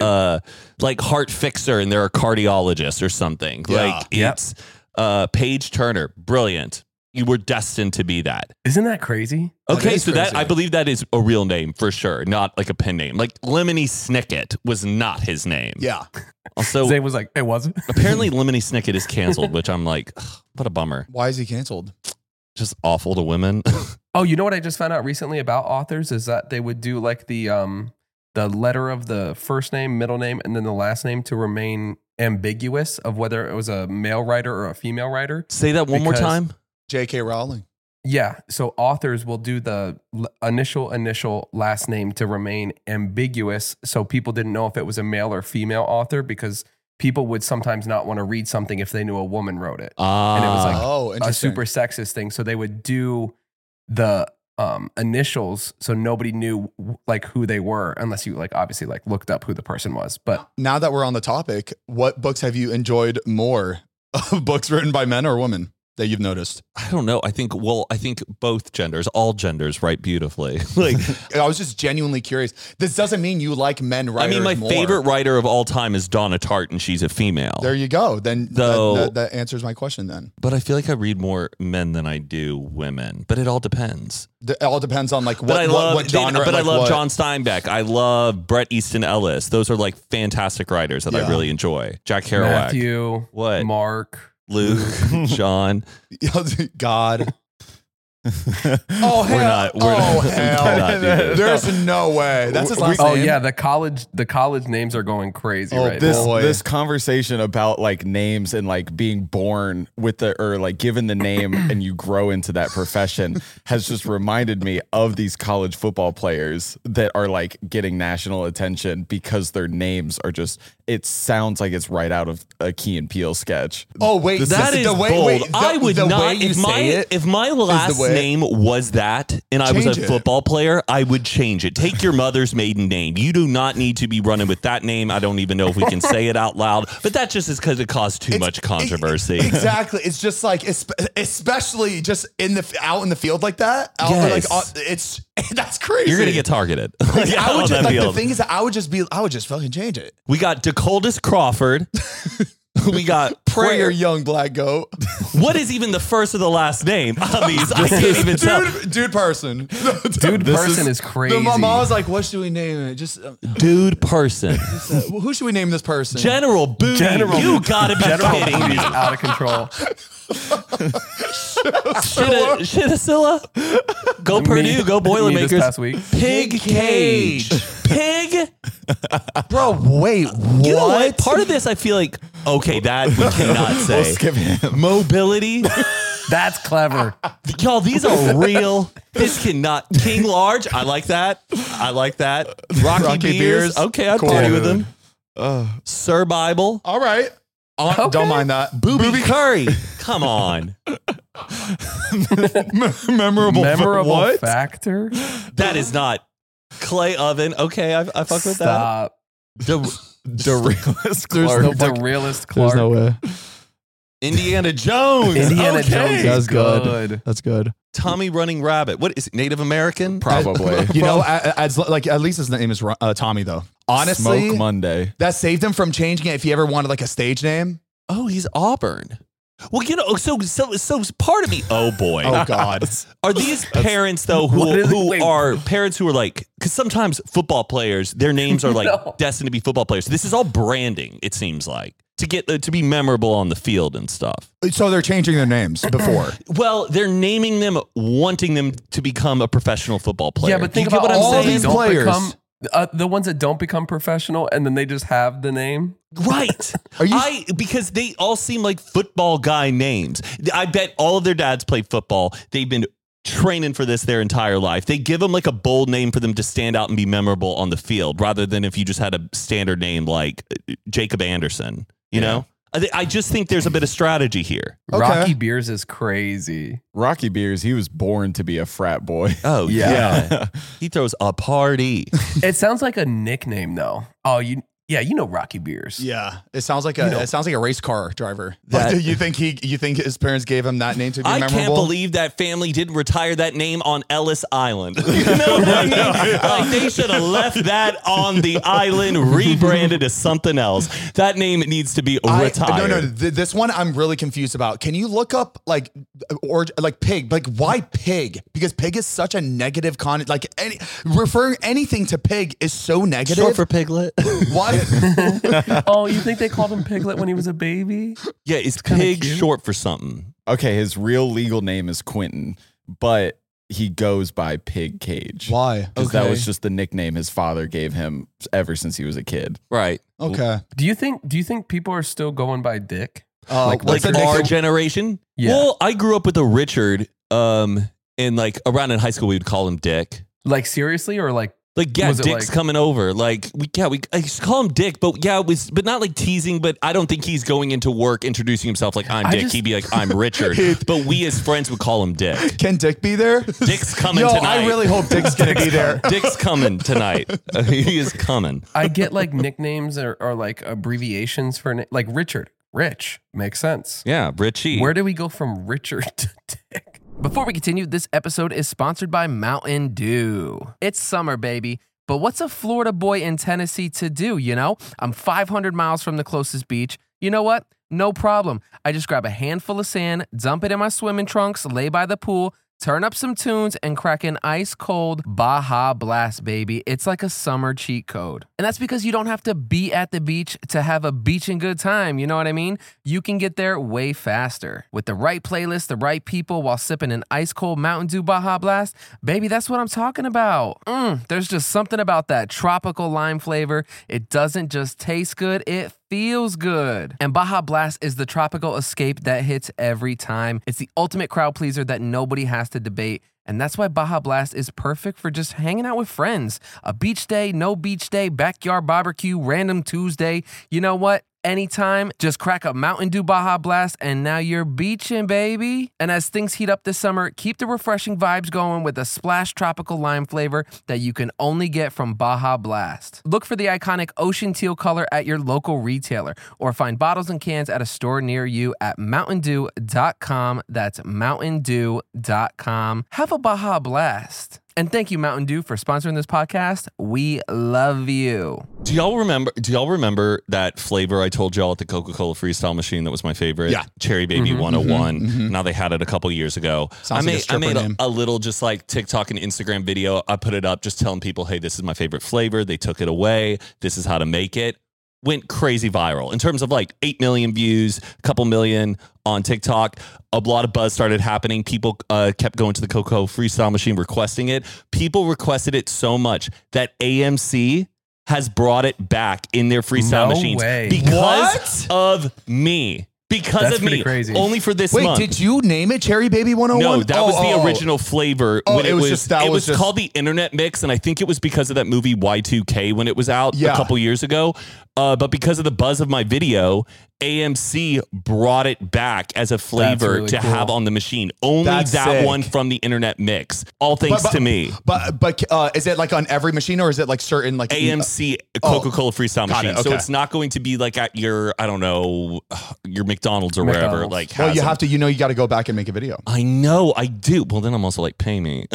like heart fixer, and they're a cardiologist or something. Yeah. Like Yep. it's Paige Turner, brilliant. You were destined to be that. Isn't that crazy? Okay, is so that crazy. I believe that is a real name for sure, not like a pen name. Like Lemony Snicket was not his name. Yeah. Also, Zay was like, it wasn't. apparently Lemony Snicket is canceled, which I'm like, ugh, what a bummer. Why is he canceled? Just awful to women. Oh, you know what I just found out recently about authors is that they would do like the letter of the first name, middle name, and then the last name to remain ambiguous of whether it was a male writer or a female writer. Say that one more Because- time. J.K. Rowling. Yeah, so authors will do the initial last name to remain ambiguous, so people didn't know if it was a male or female author because people would sometimes not want to read something if they knew a woman wrote it. And it was like Oh, a interesting. super sexist thing. So they would do the initials so nobody knew like who they were unless you like obviously like looked up who the person was. But Now that we're on the topic, what books have you enjoyed more? Books written by men or women that you've noticed? I don't know. I think both genders, all genders write beautifully. Like, I was just genuinely curious. This doesn't mean you like men I writers mean, my more. favorite writer of all time is Donna Tartt, and she's a female. There you go. Then Though- that answers my question then. But I feel like I read more men than I do women. But it all depends. It all depends on like But I love, what genre. but I like love what- John Steinbeck. I love Bret Easton Ellis. Those are like fantastic writers that I Yeah. really enjoy. Jack Kerouac, Matthew, What? Mark, Luke, John. God. Oh hell! cannot do this. There's no way. That's his last Oh name. yeah, the college names are going crazy right now. This conversation about like names and like being born with or like given the name and you grow into that profession has just reminded me of these college football players that are like getting national attention because their names are just, it sounds like it's right out of a Key and Peele sketch. Oh wait, That is bold. I would not. If my last name was that and I was a football player, I would change it. Take your mother's maiden name. You do not need to be running with that name. I don't even know if we can say it out loud, but that just is because it caused too much controversy. Exactly. It's just like, especially just out in the field like that. That's crazy. You're gonna get targeted. I would just, like, the thing is that I would just fucking change it. We got DeColdest Crawford. We got Prayer Young Black Goat. What is even the first of the last name on these? I can't even tell. Dude person. Dude person is crazy. My mom was like, what should we name it? Just Dude person. who should we name this person? General Booty. You gotta be kidding me. Out of control. Shitasilla. Go Purdue. Go Boilermakers. This past week. Pig Cage. Pig. Bro, wait. What? You know what? Part of this, I feel like, okay, that we cannot say. We'll skip him. Mobility. That's clever. Y'all, these are real. This cannot. King Large. I like that. Rocky Beers. Okay, I'd party with them. Sir Bible. All right. Okay. Don't mind that. Booby Curry. Come on. Memorable what? factor. That is not Clay Oven. Okay, I fuck with that. Stop. The realist Clark. The realist Clark. There's no way. Indiana Jones. Indiana Okay. Jones. That's good. That's good. Tommy Running Rabbit. What is it, Native American? Probably. You know, at least his name is Tommy though. Honestly, Smoke Monday. that saved him from changing it if he ever wanted like a stage name. Oh, he's Auburn. Well, you know, so part of me. Oh boy. Oh God. Are these parents though who are parents who are like, because sometimes football players, their names are like destined to be football players. This is all branding. It seems like to get to be memorable on the field and stuff. So they're changing their names before. Well, they're naming them, wanting them to become a professional football player. Yeah, but think you about get what all I'm saying? these players. The ones that don't become professional and then they just have the name. Right. Because they all seem like football guy names. I bet all of their dads play football. They've been training for this their entire life. They give them like a bold name for them to stand out and be memorable on the field rather than if you just had a standard name like Jacob Anderson, you know? I just think there's a bit of strategy here. Okay. Rocky Beers is crazy. Rocky Beers, he was born to be a frat boy. Oh, yeah. He throws a party. It sounds like a nickname though. Oh, you know Rocky Beers. Yeah, it sounds like a race car driver. You think his parents gave him that name to be memorable? I can't believe that family didn't retire that name on Ellis Island. You know what I mean? Like they should have left that on the island, rebranded as something else. That name needs to be retired. No. This one I'm really confused about. Can you look up like pig? Like why pig? Because pig is such a negative connotation. Like referring anything to pig is so negative. Short for piglet. Why? Oh, you think they called him Piglet when he was a baby? Yeah, is pig short for something? Okay, his real legal name is Quentin, but he goes by Pig Cage. Why? Because that was just the nickname his father gave him ever since he was a kid. Right. Okay. Do you think people are still going by Dick? Like our generation? Yeah. Well, I grew up with a Richard, and like around in high school we would call him Dick. Like seriously, or like Dick's like, coming over. Like I used to call him Dick, but but not like teasing. But I don't think he's going into work introducing himself like I'm Dick. He'd be like I'm Richard. But we as friends would call him Dick. Can Dick be there? Dick's coming tonight. I really hope Dick's gonna be there. Dick's coming tonight. He is coming. I get like nicknames or like abbreviations for like Richard. Rich makes sense. Yeah, Richie. Where do we go from Richard to Dick? Before we continue, this episode is sponsored by Mountain Dew. It's summer, baby. But what's a Florida boy in Tennessee to do, you know? I'm 500 miles from the closest beach. You know what? No problem. I just grab a handful of sand, dump it in my swimming trunks, lay by the pool, Turn up some tunes and crack an ice cold Baja Blast, baby. It's like a summer cheat code. And that's because you don't have to be at the beach to have a beaching good time. You know what I mean? You can get there way faster. With the right playlist, the right people, while sipping an ice cold Mountain Dew Baja Blast, baby, that's what I'm talking about. There's just something about that tropical lime flavor. It doesn't just taste good, it feels good. And Baja Blast is the tropical escape that hits every time. It's the ultimate crowd pleaser that nobody has to debate. And that's why Baja Blast is perfect for just hanging out with friends. A beach day, no beach day, backyard barbecue, random Tuesday. You know what? Anytime, just crack a Mountain Dew Baja Blast and now you're beaching, baby. And as things heat up this summer, keep the refreshing vibes going with a splash tropical lime flavor that you can only get from Baja Blast. Look for the iconic ocean teal color at your local retailer or find bottles and cans at a store near you at mountaindew.com. That's mountaindew.com. Have a Baja Blast. And thank you, Mountain Dew, for sponsoring this podcast. We love you. Do y'all remember that flavor I told y'all at the Coca-Cola Freestyle machine that was my favorite? Yeah. Cherry Baby 101. Now they had it a couple years ago. Sounds like a stripper I made name. a little just like TikTok and Instagram video. I put it up just telling people, hey, this is my favorite flavor. They took it away. This is how to make it. Went crazy viral in terms of like 8 million views, a couple million on TikTok. A lot of buzz started happening. People kept going to the Coco Freestyle machine requesting it. People requested it so much that AMC has brought it back in their freestyle machines because of me. Because That's of me. pretty crazy. Only for this Wait, month. did you name it Cherry Baby 101? No, that was the original flavor. Oh, when it was just- that it was was just- called the Internet Mix, and I think it was because of that movie Y2K when it was out a couple years ago. But because of the buzz of my video, AMC brought it back as a flavor really to cool. have on the machine. Only That's that sick. one from the Internet Mix. All thanks to me. But is it like on every machine or is it like certain like AMC Coca-Cola Freestyle got machine. it, So okay. it's not going to be like at your, I don't know, your McDonald's or wherever. McDonald's. Like, Well, has you them. have to, you got to go back and make a video. I know, I do. Well, then I'm also like, pay me.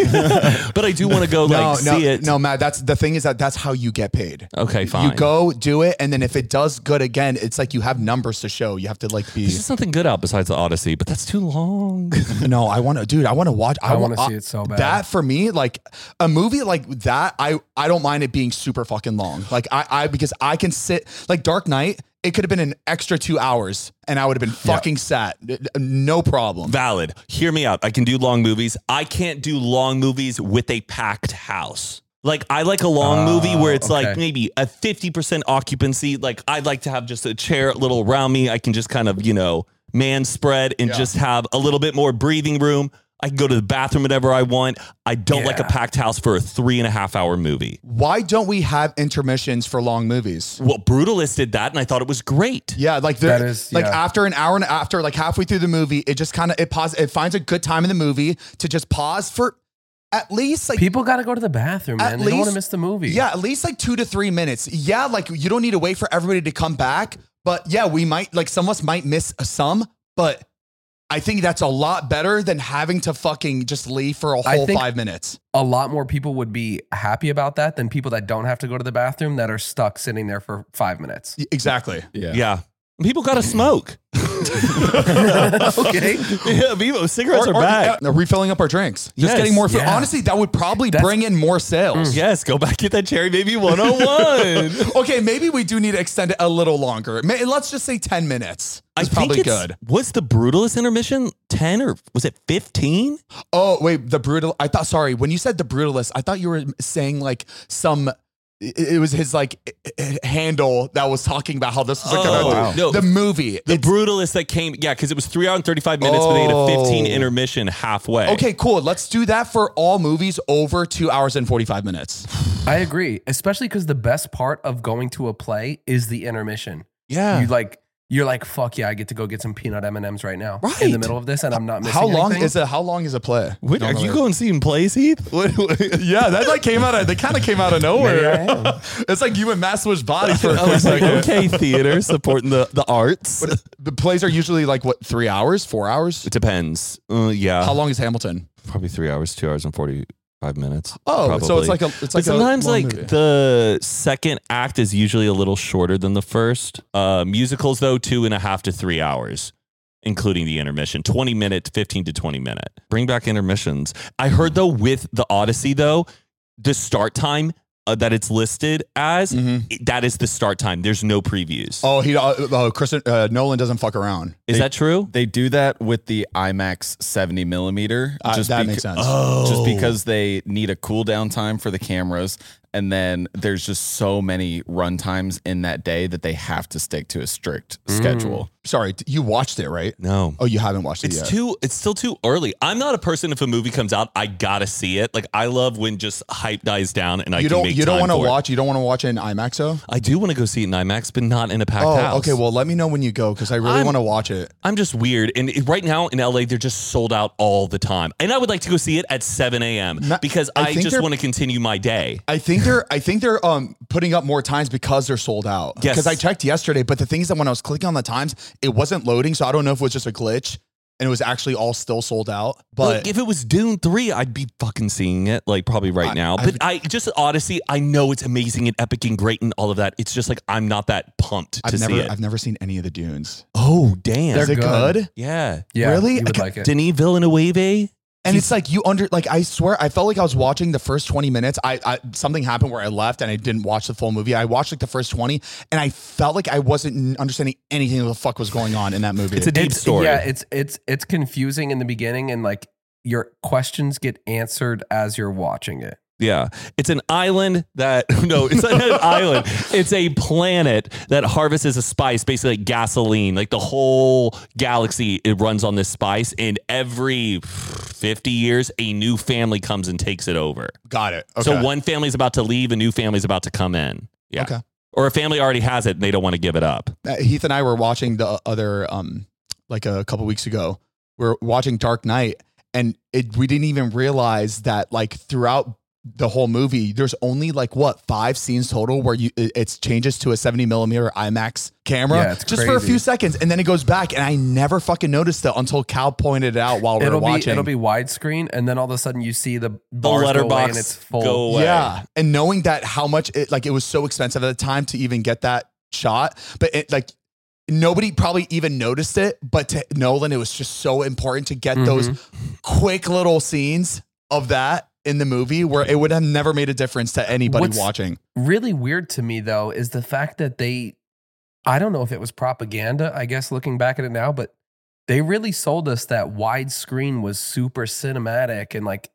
But I do want to go see it. No, Matt, that's the thing is that's how you get paid. Okay, fine. You go do it, and then if it does good again, it's like you have numbers to show. You have to like be. There's just something good out besides the Odyssey, but that's too long. No, I want to watch. I wanna see it so bad. That for me, like a movie like that, I don't mind it being super fucking long. Like I because I can sit like Dark Knight. It could have been an extra 2 hours, and I would have been fucking sat. No problem. Valid. Hear me out. I can do long movies. I can't do long movies with a packed house. Like, I like a long movie where it's like okay. maybe a 50% occupancy. Like, I'd like to have just a chair a little around me. I can just kind of, man spread and just have a little bit more breathing room. I can go to the bathroom whenever I want. I don't like a packed house for a 3.5 hour movie. Why don't we have intermissions for long movies? Well, Brutalist did that, and I thought it was great. Yeah, like That is- yeah. after an hour and after like halfway through the movie, it just kind of it finds a good time in the movie to just pause for at least like People got to go to the bathroom, man. At They don't want to least- miss the movie. Yeah, at least like 2 to 3 minutes. Yeah, like you don't need to wait for everybody to come back. But yeah, we might like some of us might miss some, but I think that's a lot better than having to fucking just leave for a I whole think- 5 minutes. A lot more people would be happy about that than people that don't have to go to the bathroom that are stuck sitting there for 5 minutes. Exactly. Yeah. People got to smoke. Okay. Yeah, Vivo, cigarettes are back. Refilling up our drinks. Just Yes. getting more food. Yeah. Honestly, that would probably bring in more sales. Yes, go back get that Cherry Baby 101. Okay, maybe we do need to extend it a little longer. Let's just say 10 minutes. It's probably good. Was the Brutalist intermission 10 or was it 15? Oh, wait, the brutal. I thought, sorry, when you said the Brutalist, I thought you were saying like some. It was his like handle that was talking about how this was like No. the movie. The Brutalist that came, because it was 3 hours and 35 minutes, but they had a 15 intermission halfway. Okay, cool. Let's do that for all movies over 2 hours and 45 minutes. I agree, especially because the best part of going to a play is the intermission. Yeah. You're like, fuck yeah, I get to go get some peanut M&Ms right now in Right. the middle of this, and I'm not missing How long anything. How long is a play? Wait, are you going to see him play, Heath? Yeah, that like came out of. They kind of came out of nowhere. Maybe I am. It's like you and Matt switched bodies for a I quick was like, second. okay, theater, supporting the arts. The plays are usually like what, 3 hours, 4 hours? It depends. Yeah. How long is Hamilton? Probably 3 hours, 2 hours and 45 minutes. Oh, so it's probably. like a But sometimes a long like movie. the second act is usually a little shorter than the first. Musicals though, 2.5 to 3 hours. including the intermission. 20 minute, 15 to 20 minute. Bring back intermissions. I heard though with the Odyssey though, the start time that it's listed as, that is the start time. There's no previews. Nolan doesn't fuck around. Is that true? They do that with the IMAX 70 millimeter. That makes sense. Just because they need a cool down time for the cameras. And then there's just so many run times in that day that they have to stick to a strict schedule. Sorry, you watched it, right? No. Oh, you haven't watched it yet. It's still too early. I'm not a person, if a movie comes out, I gotta see it. Like, I love when just hype dies down and You don't want to watch it in IMAX though? I do want to go see it in IMAX, but not in a packed house. Okay. Well, let me know when you go because I really want to watch it. I'm just weird. And right now in LA, they're just sold out all the time. And I would like to go see it at 7 a.m. because I just want to continue my day. I think they're putting up more times because they're sold out. Yes. Because I checked yesterday, but the thing is that when I was clicking on the times, it wasn't loading. So I don't know if it was just a glitch and it was actually all still sold out. But like, if it was Dune 3, I'd be fucking seeing it like probably right now. But just Odyssey, I know it's amazing and epic and great and all of that. It's just like I'm not that pumped to see it. I've never seen any of the Dunes. Oh, damn. Is it good? Yeah. Really? You would like it. Denis Villeneuve? And it's like I swear, I felt like I was watching the first 20 minutes. Something happened where I left and I didn't watch the full movie. I watched like the first 20 and I felt like I wasn't understanding anything of the fuck was going on in that movie. It's a deep story. Yeah, it's confusing in the beginning and like your questions get answered as you're watching it. Yeah. It's an island it's not an island. It's a planet that harvests a spice, basically like gasoline. Like the whole galaxy, it runs on this spice. And every 50 years, a new family comes and takes it over. Got it. Okay. So one family's about to leave, a new family's about to come in. Yeah. Okay. Or a family already has it and they don't want to give it up. Heath and I were watching the other, like a couple weeks ago, we're watching Dark Knight and we didn't even realize that like throughout the whole movie, there's only like 5 scenes total where it changes to a 70 millimeter IMAX camera it's just crazy. for a few seconds, and then it goes back. And I never fucking noticed it until Cal pointed it out while we were watching. It'll be widescreen, and then all of a sudden you see the bars letterbox go away and it's full. go away. Yeah, and knowing that how much it was so expensive at the time to even get that shot, but nobody probably even noticed it. But to Nolan, it was just so important to get those quick little scenes of that in the movie where it would have never made a difference to anybody watching. Really weird to me though is the fact that I don't know if it was propaganda, I guess looking back at it now, but they really sold us that widescreen was super cinematic and like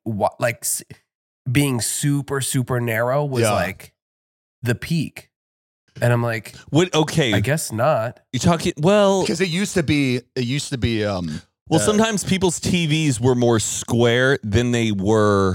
being super, super narrow was like the peak. And I'm like, what? Okay. I guess not. You're talking, well, because it used to be sometimes people's TVs were more square than they were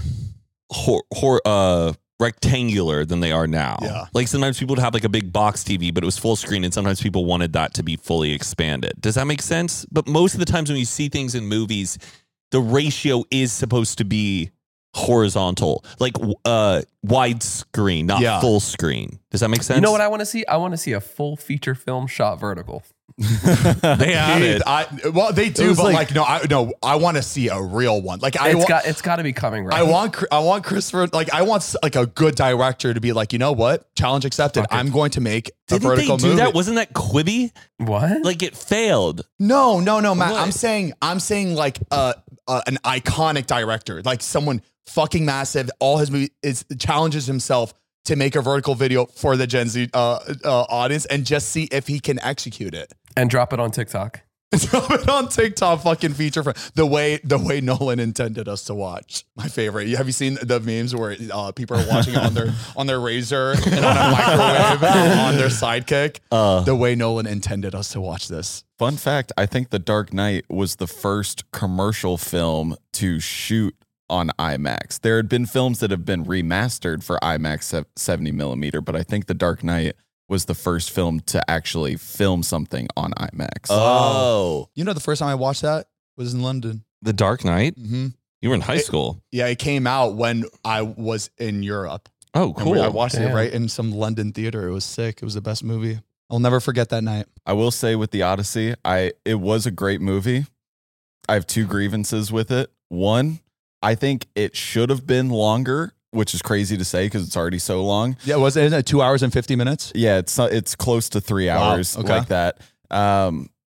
rectangular than they are now. Yeah. Like sometimes people would have like a big box TV, but it was full screen, and sometimes people wanted that to be fully expanded. Does that make sense? But most of the times when you see things in movies, the ratio is supposed to be horizontal, like widescreen, not full screen. Does that make sense? You know what I want to see? I want to see a full feature film shot vertical. They have it. They do, but I want to see a real one. Like it's got to be coming, right? I want Christopher. Like I want like a good director to be like, you know what? Challenge accepted. I'm going to make a vertical movie. That? Wasn't that Quibi? What? Like it failed. No, Matt. What? I'm saying like an iconic director, like someone fucking massive. All his movie challenges himself to make a vertical video for the Gen Z audience and just see if he can execute it. And drop it on TikTok. Drop it on TikTok, fucking feature for the way Nolan intended us to watch. My favorite. Have you seen the memes where people are watching it on their Razor and on a microwave on their Sidekick? The way Nolan intended us to watch this. Fun fact, I think The Dark Knight was the first commercial film to shoot on IMAX. There had been films that have been remastered for IMAX 70 millimeter, but I think The Dark Knight was the first film to actually film something on IMAX. Oh. You know, the first time I watched that was in London. The Dark Knight? Mm-hmm. You were in high school. Yeah, it came out when I was in Europe. Oh, cool. I watched it right in some London theater. It was sick. It was the best movie. I'll never forget that night. I will say with The Odyssey, it was a great movie. I have 2 grievances with it. One, I think it should have been longer, which is crazy to say because it's already so long. Yeah, isn't it 2 hours and 50 minutes? Yeah, it's close to 3 hours like that.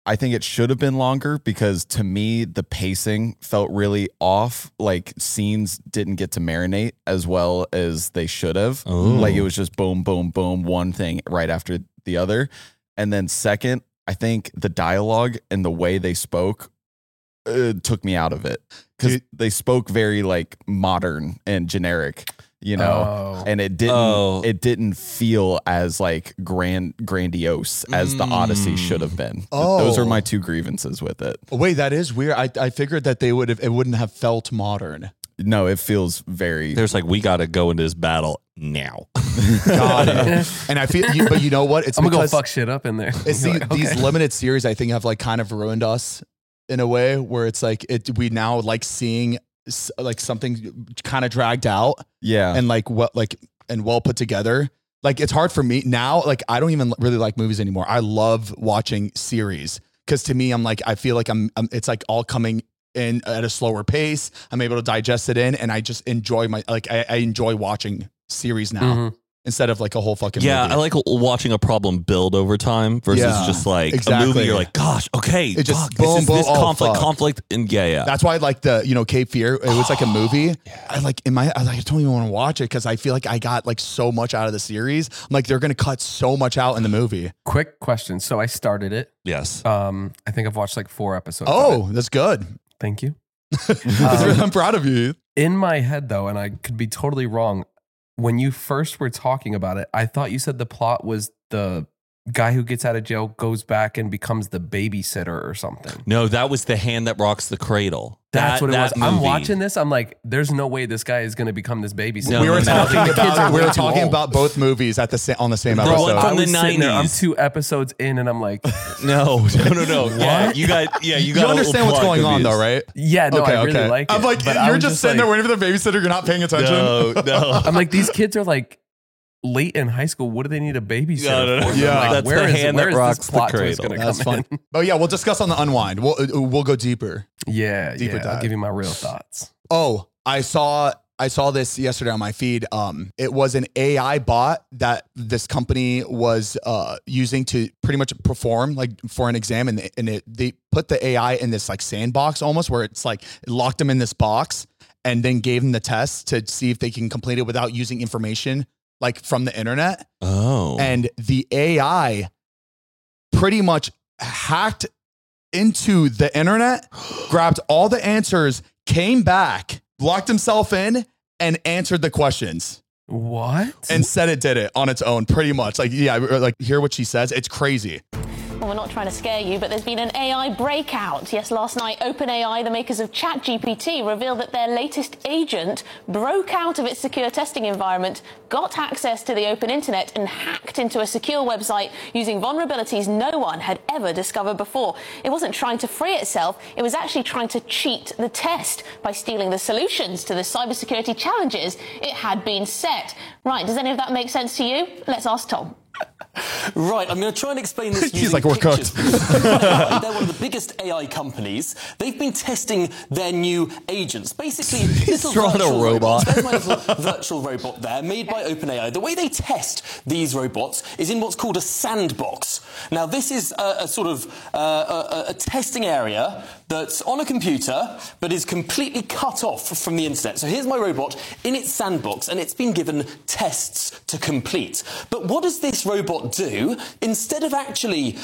I think it should have been longer because to me, the pacing felt really off. Like scenes didn't get to marinate as well as they should have. Ooh. Like it was just boom, boom, boom, one thing right after the other. And then second, I think the dialogue and the way they spoke took me out of it because they spoke very like modern and generic. You know, and it didn't feel as like grandiose as the Odyssey should have been. Those are my two grievances with it. Wait, that is weird. I figured that it wouldn't have felt modern. No, it feels very. There's like, we got to go into this battle now. Got it. And I feel, but you know what? It's I'm gonna go fuck shit up in there. It's these limited series I think have like kind of ruined us in a way where it's like we now like seeing like something kind of dragged out, and like well put together. Like it's hard for me now. Like I don't even really like movies anymore. I love watching series because to me, I'm like I feel like I'm it's like all coming in at a slower pace. I'm able to digest it in, and I just enjoy I enjoy watching series now. Instead of like a whole fucking movie. I like watching a problem build over time versus just like a movie. You're like, gosh, okay, it just boom, boom, this conflict, and That's why I like the Cape Fear. It was like a movie. I like I don't even want to watch it because I feel like I got like so much out of the series. I'm like they're gonna cut so much out in the movie. Quick question. So I started it. Yes. I think I've watched like 4 episodes. Oh, that's good. Thank you. I'm proud of you. In my head though, and I could be totally wrong. When you first were talking about it, I thought you said the plot was the guy who gets out of jail goes back and becomes the babysitter or something. No, that was The Hand That Rocks the Cradle. That's what it was. Movie. I'm watching this. I'm like, there's no way this guy is going to become this babysitter. No, we were talking old. about both movies on the same Bro, episode. from the was sitting there, 90s. I'm 2 episodes in, and I'm like, no. What? You got. You understand what's going on though, right? yeah, no, I really like it. I'm like, But you're just sitting there waiting for the babysitter. You're not paying attention. No. I'm like, these kids are like late in high school. What do they need a babysitter for? Yeah. Like, That's where The is Hand where That is Rocks this the plot twist Cradle. going to come in? Oh yeah, we'll discuss on the Unwind. We'll go deeper. Deeper dive. I'll give you my real thoughts. Oh, I saw this yesterday on my feed. It was an AI bot that this company was using to pretty much perform like for an exam, and they put the AI in this like sandbox almost, where it's like it locked them in this box and then gave them the test to see if they can complete it without using information like from the internet. Oh. And the AI pretty much hacked into the internet, grabbed all the answers, came back, locked himself in, and answered the questions. What? And said it did it on its own, pretty much. Like, hear what she says. It's crazy. Well, we're not trying to scare you, but there's been an AI breakout. Yes, last night, OpenAI, the makers of ChatGPT, revealed that their latest agent broke out of its secure testing environment, got access to the open internet, and hacked into a secure website using vulnerabilities no one had ever discovered before. It wasn't trying to free itself. It was actually trying to cheat the test by stealing the solutions to the cybersecurity challenges it had been set. Right, does any of that make sense to you? Let's ask Tom. Right, I'm going to try and explain this. He's like, we're cooked. They're one of the biggest AI companies. They've been testing their new agents. Basically, little virtual robots. There's my little virtual robot there, made by OpenAI. The way they test these robots is in what's called a sandbox. Now, this is a sort of a testing area that's on a computer, but is completely cut off from the internet. So here's my robot in its sandbox, and it's been given tests to complete. But what does this robot do? Instead of actually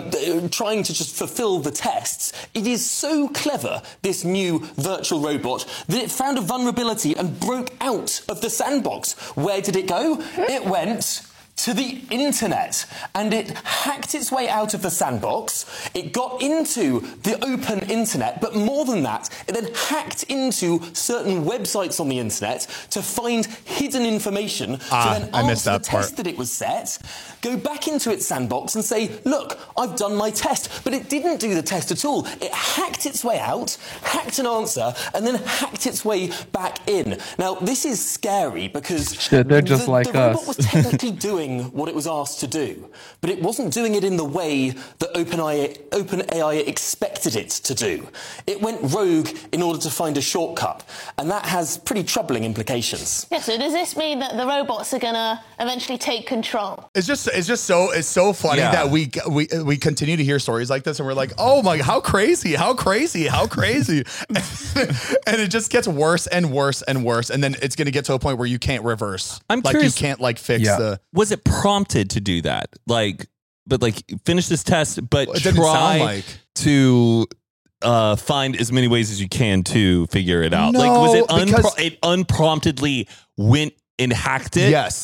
trying to just fulfill the tests, it is so clever, this new virtual robot, that it found a vulnerability and broke out of the sandbox. Where did it go? It went to the internet, and it hacked its way out of the sandbox. It got into the open internet, but more than that, it then hacked into certain websites on the internet to find hidden information to then answer the test that it was set, go back into its sandbox and say, look, I've done my test. But it didn't do the test at all. It hacked its way out, hacked an answer, and then hacked its way back in. Now, this is scary because they're just like the robot was technically doing doing what it was asked to do, but it wasn't doing it in the way that OpenAI expected it to do. It went rogue in order to find a shortcut, and that has pretty troubling implications. Yeah, so does this mean that the robots are going to eventually take control? It's so funny that we continue to hear stories like this, and we're like, oh my, how crazy. And it just gets worse and worse and worse. And then it's going to get to a point where you can't reverse. I'm like curious, you can't like fix the. Was it prompted to do that? But finish this test, but it didn't sound like to find as many ways as you can to figure it out. No, was it because it unpromptedly went and hacked it? Yes,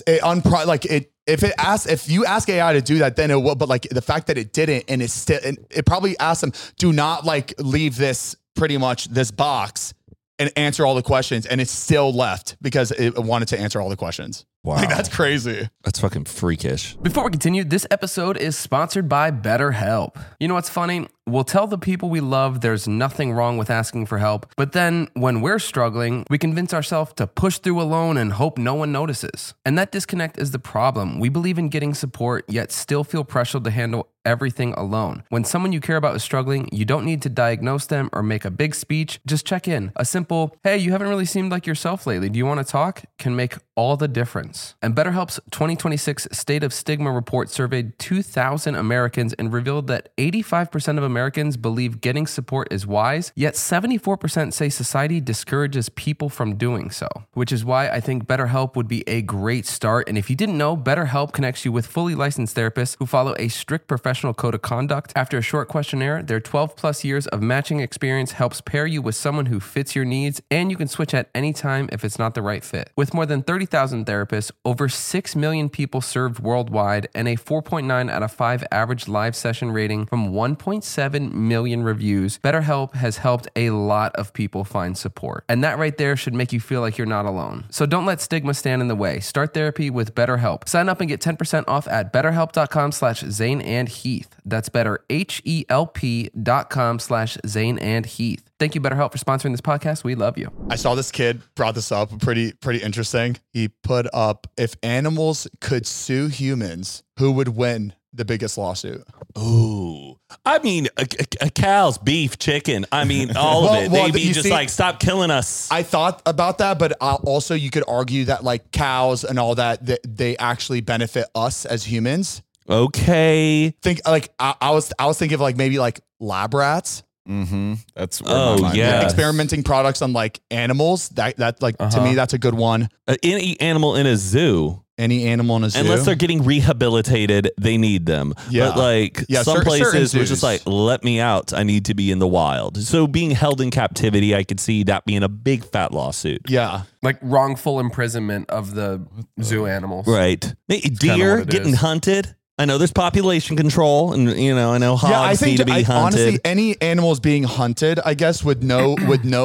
if you ask AI to do that, then it will. But like the fact that it didn't, and it probably asked them, do not leave this box and answer all the questions, and it's still left because it wanted to answer all the questions. Wow, that's crazy. That's fucking freakish. Before we continue, this episode is sponsored by BetterHelp. You know what's funny? We'll tell the people we love there's nothing wrong with asking for help, but then when we're struggling, we convince ourselves to push through alone and hope no one notices. And that disconnect is the problem. We believe in getting support, yet still feel pressured to handle everything alone. When someone you care about is struggling, you don't need to diagnose them or make a big speech. Just check in. A simple, hey, you haven't really seemed like yourself lately. Do you want to talk? Can make all the difference. And BetterHelp's 2026 State of Stigma report surveyed 2,000 Americans and revealed that 85% of Americans believe getting support is wise, yet 74% say society discourages people from doing so, which is why I think BetterHelp would be a great start. And if you didn't know, BetterHelp connects you with fully licensed therapists who follow a strict professional code of conduct. After a short questionnaire, their 12 plus years of matching experience helps pair you with someone who fits your needs, and you can switch at any time if it's not the right fit. With more than 30,000 therapists, over 6 million people served worldwide, and a 4.9 out of 5 average live session rating from 1.7 million reviews, BetterHelp has helped a lot of people find support. And that right there should make you feel like you're not alone. So don't let stigma stand in the way. Start therapy with BetterHelp. Sign up and get 10% off at betterhelp.com/ZaneandHeath. That's betterhelp.com/ZaneandHeath. Thank you, BetterHelp, for sponsoring this podcast. We love you. I saw this kid brought this up, pretty interesting. He put up, if animals could sue humans, who would win the biggest lawsuit? Ooh, I mean, a cow's beef, chicken. I mean, all of it. They'd be just like, stop killing us. I thought about that, but also you could argue that like cows and all that they actually benefit us as humans. Okay. I was thinking of like maybe like lab rats. Mm-hmm. That's experimenting products on like animals. That like to me that's a good one. Any animal in a zoo. Unless they're getting rehabilitated, they need them. Yeah. But some places we're just like, let me out. I need to be in the wild. So being held in captivity, I could see that being a big fat lawsuit. Yeah. Like wrongful imprisonment of the zoo animals. Right. Deer getting hunted. I know there's population control, and I know hogs need to be hunted. Honestly, any animals being hunted, I guess, with no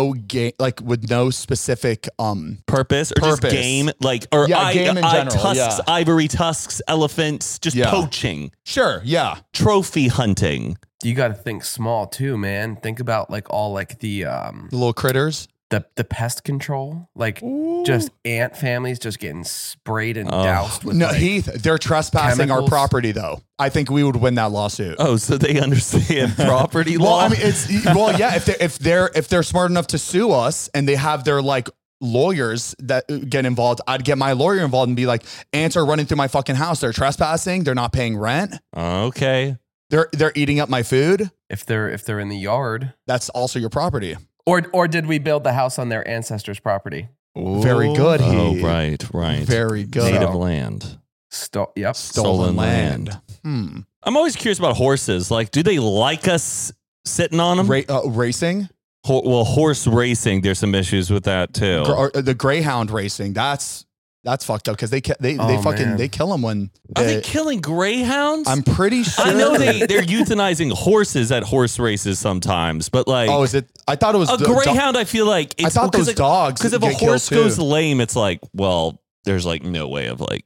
specific purpose or just game, game in general, tusks, ivory tusks, elephants, just poaching. Sure, yeah, trophy hunting. You got to think small too, man. Think about the little critters. The pest control, just ant families just getting sprayed and doused with Heath, they're trespassing chemicals. Our property though. I think we would win that lawsuit. Oh, so they understand property law? Well, I mean, if they're smart enough to sue us and they have their lawyers that get involved, I'd get my lawyer involved and be like, ants are running through my fucking house. They're trespassing. They're not paying rent. Okay. They're eating up my food. If they're in the yard, that's also your property. Or did we build the house on their ancestors' property? Ooh. Very good. Right. Very good. Native land. Stolen land. I'm always curious about horses. Like, do they like us sitting on them? Racing? Horse racing. There's some issues with that too. The greyhound racing. That's fucked up because they kill them when. Are they killing greyhounds? I'm pretty sure. I know they're euthanizing horses at horse races sometimes, but is it? I thought it was a greyhound. I feel like I thought those dogs. Because if a horse goes lame, it's like, well, there's no way of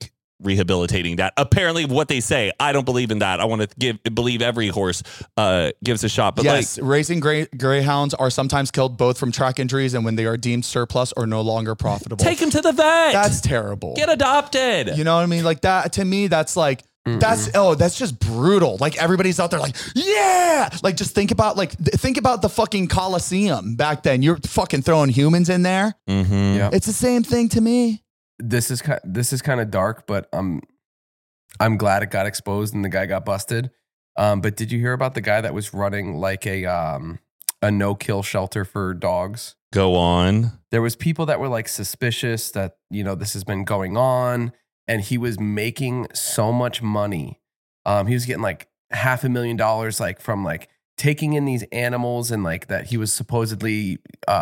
rehabilitating that. Apparently, what they say, I don't believe in that. I want to believe every horse gives a shot. But yes, racing greyhounds are sometimes killed both from track injuries and when they are deemed surplus or no longer profitable. Take him to the vet. That's terrible. Get adopted. You know what I mean? Like that, to me, that's like, that's just brutal. Like everybody's out there like, yeah, like just think about the fucking Coliseum back then. You're fucking throwing humans in there. Mm-hmm. Yep. It's the same thing to me. This is kind of dark, but I'm glad it got exposed and the guy got busted. But did you hear about the guy that was running like a no-kill shelter for dogs? Go on. There was people that were like suspicious that, this has been going on, and he was making so much money. He was getting like $500,000 like from like taking in these animals and like that he was supposedly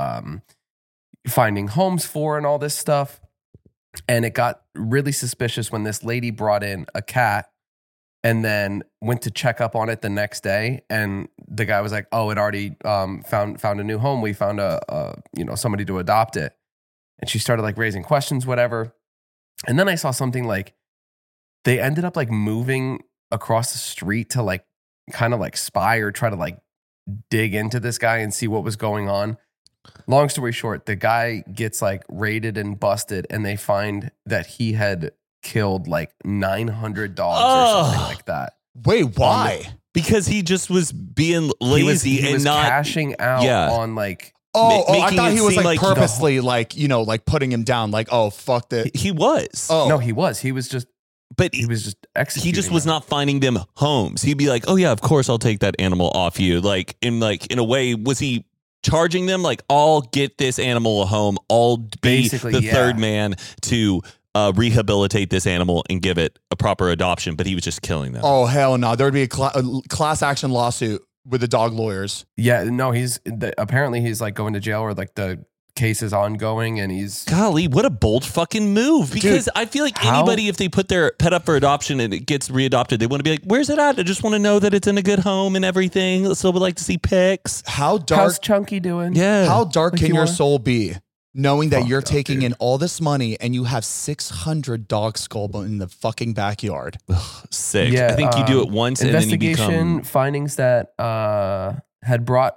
finding homes for and all this stuff. And it got really suspicious when this lady brought in a cat and then went to check up on it the next day. And the guy was like, oh, it already found a new home. We found somebody to adopt it. And she started like raising questions, whatever. And then I saw something like they ended up like moving across the street to like kind of like spy or try to like dig into this guy and see what was going on. Long story short, the guy gets like raided and busted, and they find that he had killed like 900 dogs or something like that. Wait, why? Because he just was being lazy he and was not cashing out on like. I thought he was seem like like purposely like putting him down. Like, oh fuck that. He was. Oh no, he was. He was just. But he was just executing. He just was not finding them homes. He'd be like, "Oh yeah, of course I'll take that animal off you." Like in a way, was he charging them like, "I'll get this animal a home. I'll be Basically, the third man to rehabilitate this animal and give it a proper adoption?" But he was just killing them. Oh hell no! There would be a class action lawsuit with the dog lawyers. Yeah, no, apparently he's like going to jail, or like the case is ongoing, and he's golly, what a bold fucking move. Because I feel like anybody, if they put their pet up for adoption and it gets readopted, they want to be like, where's it at? I just want to know that it's in a good home and everything. So would like to see pics. How's Chunky doing? Yeah. How dark Like can your are? soul be, knowing that you're Fucked up, taking dude. in all this money and you have 600 dog skull in the fucking backyard? Sick. I think you do it once and then you become... findings that had brought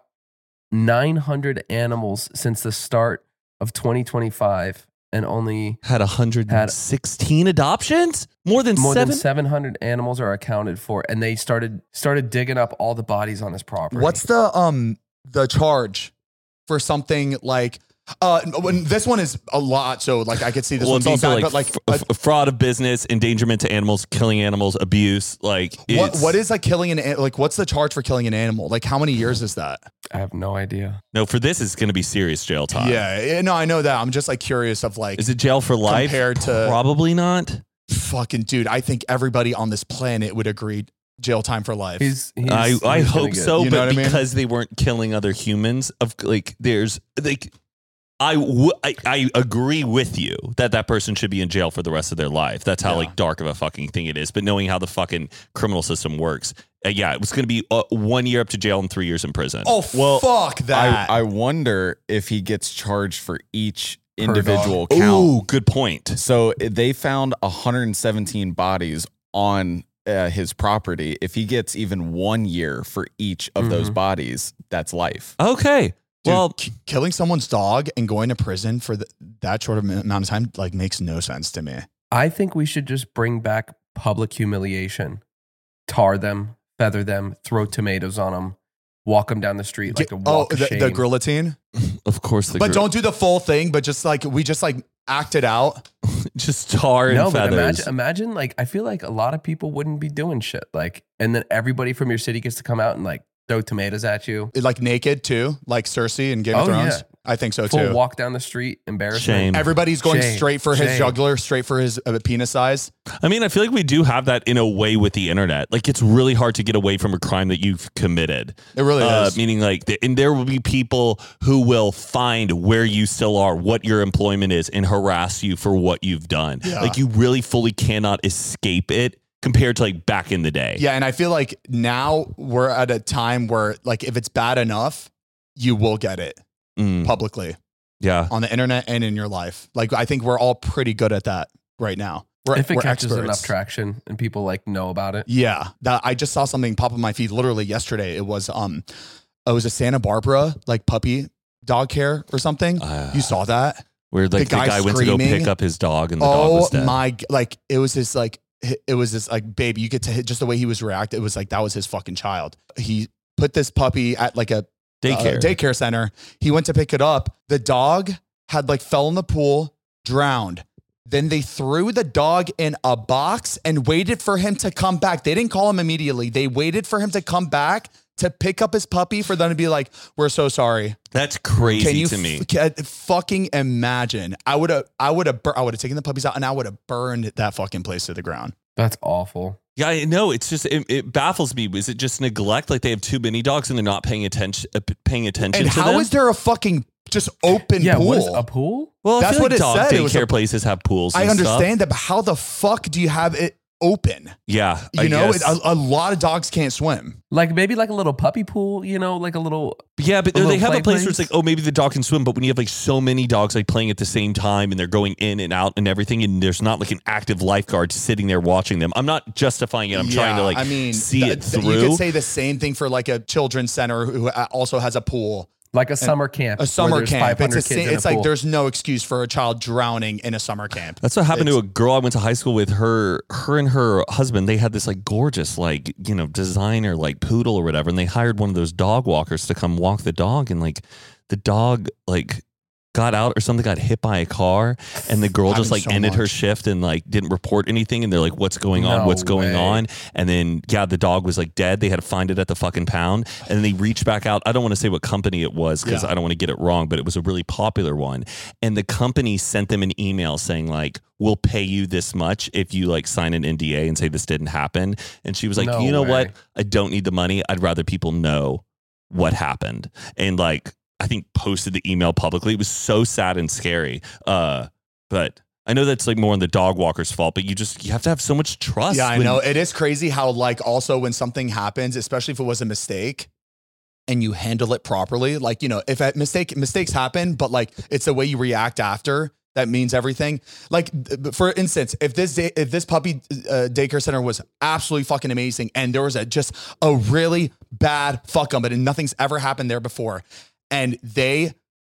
900 animals since the start of 2025 and only had 116 adoptions? More than 700 animals are accounted for, and they started digging up all the bodies on his property. What's the charge for something like when this one is a lot, so like I could see this one it's being also bad, like but like fraud of business, endangerment to animals, killing animals, abuse. Like what is like killing like what's the charge for killing an animal? Like how many years is that? I have no idea. No, for this it's going to be serious jail time. Yeah, no, I know that. I'm just like curious of like, is it jail for life? Compared to probably not. Fucking dude, I think everybody on this planet would agree. Jail time for life. I hope so, you know but what I mean? because they weren't killing other humans, I agree with you that person should be in jail for the rest of their life. That's how like dark of a fucking thing it is. But knowing how the fucking criminal system works, it was going to be 1 year up to jail and 3 years in prison. Oh, well, fuck that. I wonder if he gets charged for each individual count. Ooh, good point. So they found 117 bodies on his property. If he gets even 1 year for each of those bodies, that's life. Okay. Dude, well, killing someone's dog and going to prison for that short of amount of time like makes no sense to me. I think we should just bring back public humiliation. Tar them, feather them, throw tomatoes on them, walk them down the street like a walk of shame. The guillotine? Of course. But don't do the full thing, but just like, we just like act it out. Just tar and feathers. But imagine like, I feel like a lot of people wouldn't be doing shit. Like, and then everybody from your city gets to come out and like, throw tomatoes at you. Like naked too, like Cersei in Game of Thrones. Yeah. I think so Full too. walk down the street, embarrassment. Shame. Everybody's going straight for his jugular, straight for his penis size. I mean, I feel like we do have that in a way with the internet. Like it's really hard to get away from a crime that you've committed. It really is. Meaning like, and there will be people who will find where you still are, what your employment is, and harass you for what you've done. Yeah. Like you really fully cannot escape it. Compared to like back in the day. Yeah, and I feel like now we're at a time where like if it's bad enough, you will get it publicly. Yeah. On the internet and in your life. Like I think we're all pretty good at that right now. If it we're catches experts. enough traction and people like know about it. Yeah, that I just saw something pop up my feed literally yesterday. It was a Santa Barbara like puppy dog care or something. You saw that? Where like the guy went to go pick up his dog and the dog was dead. Oh my! Like it was this like baby. You get to hit just the way he was reacting. It was like that was his fucking child. He put this puppy at like a daycare center. He went to pick it up. The dog had like fell in the pool, drowned. Then they threw the dog in a box and waited for him to come back. They didn't call him immediately. They waited for him to come back to pick up his puppy for them to be like, "We're so sorry." That's crazy to me. Fucking imagine. I would have taken the puppies out and I would have burned that fucking place to the ground. That's awful. Yeah, I know. It's just it baffles me. Is it just neglect? Like they have too many dogs and they're not paying attention. And to how them? is there a fucking just open pool? What is a pool? Well, that's what it said. Daycare places have pools. I and understand stuff. that, but how the fuck do you have it open? Yeah, you know, a lot of dogs can't swim. Like maybe like a little puppy pool, you know, like a little. Yeah, but they have a place where it's place. like, oh, maybe the dog can swim, but when you have like so many dogs like playing at the same time and they're going in and out and everything, and there's not like an active lifeguard sitting there watching them. I'm not justifying it. I'm trying to like see it through. You could say the same thing for like a children's center who also has a pool. Like a summer camp. A summer camp. It's like pool. there's no excuse for a child drowning in a summer camp. That's what happened to a girl I went to high school with. Her and her husband, they had this like gorgeous like, you know, designer like poodle or whatever. And they hired one of those dog walkers to come walk the dog. And like the dog like got out or something, got hit by a car, and the girl just like ended her shift and like didn't report anything. And they're like, what's going on? What's going on? And then, yeah, the dog was like dead. They had to find it at the fucking pound. And then they reached back out. I don't want to say what company it was because I don't want to get it wrong, but it was a really popular one. And the company sent them an email saying like, we'll pay you this much if you like sign an NDA and say this didn't happen. And she was like, you know what? I don't need the money. I'd rather people know what happened. And like, I think posted the email publicly. It was so sad and scary. But I know that's like more on the dog walker's fault, but you have to have so much trust. Yeah, I know. It is crazy how like also when something happens, especially if it was a mistake and you handle it properly, like, you know, if mistakes happen, but like it's the way you react after that means everything. Like for instance, if this puppy daycare center was absolutely fucking amazing and there was just a really bad fuck up and nothing's ever happened there before, and they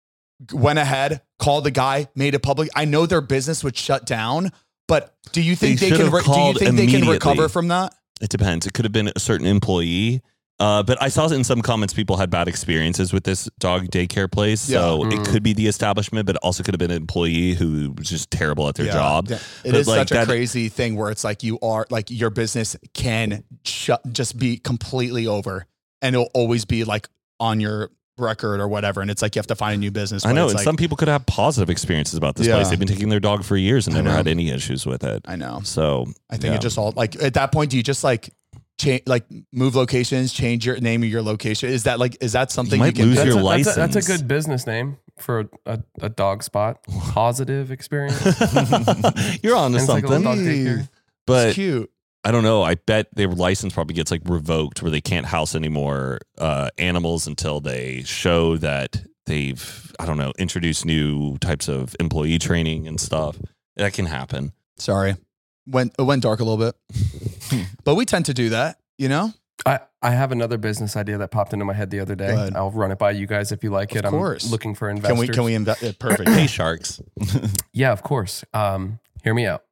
went ahead, called the guy, made it public, I know their business would shut down, but do you think they can recover from that? It depends. It could have been a certain employee. But I saw in some comments people had bad experiences with this dog daycare place. So it could be the establishment, but it also could have been an employee who was just terrible at their job. Yeah. It is like such a crazy thing where it's like you are like your business can just be completely over and it'll always be like on your record or whatever, and it's like you have to find a new business. I know, and like, some people could have positive experiences about this place. They've been taking their dog for years and never had any issues with it. I know. So I think it just all like at that point, do you just like change, like move locations, change your name of your location? Is that something you might lose your license? That's a good business name for a dog spot. Positive experience. You're on to something. Like but it's cute. I don't know. I bet their license probably gets like revoked where they can't house any more animals until they show that they've, I don't know, introduced new types of employee training and stuff. That can happen. Sorry. It went dark a little bit. But we tend to do that, you know? I have another business idea that popped into my head the other day. I'll run it by you guys if you like it. Of course. I'm looking for investors. Can we invest? Perfect. Hey, sharks. Yeah, of course. Hear me out.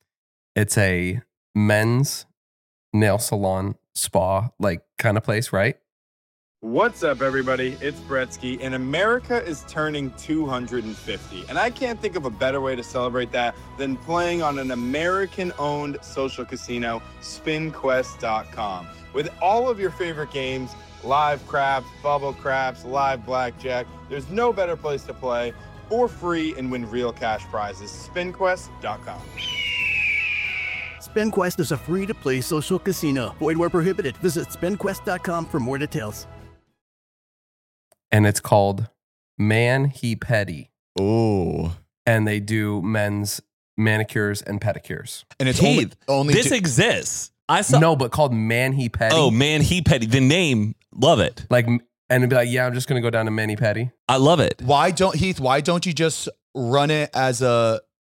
It's a men's nail salon spa like kind of place, right? What's up, everybody? It's Bretsky, and America is turning 250. And I can't think of a better way to celebrate that than playing on an American-owned social casino, SpinQuest.com. With all of your favorite games, live craps, bubble craps, live blackjack, there's no better place to play for free and win real cash prizes. SpinQuest.com. SpinQuest is a free-to-play social casino. Void where prohibited. Visit SpinQuest.com for more details. And it's called Man He Petty. Oh. And they do men's manicures and pedicures. And it's Keith, only this exists. I saw but called Man He Petty. Oh, Man He Petty. The name, love it. Like, and it'd be like, yeah, I'm just gonna go down to Mani Petty. I love it. Why don't you just run it as a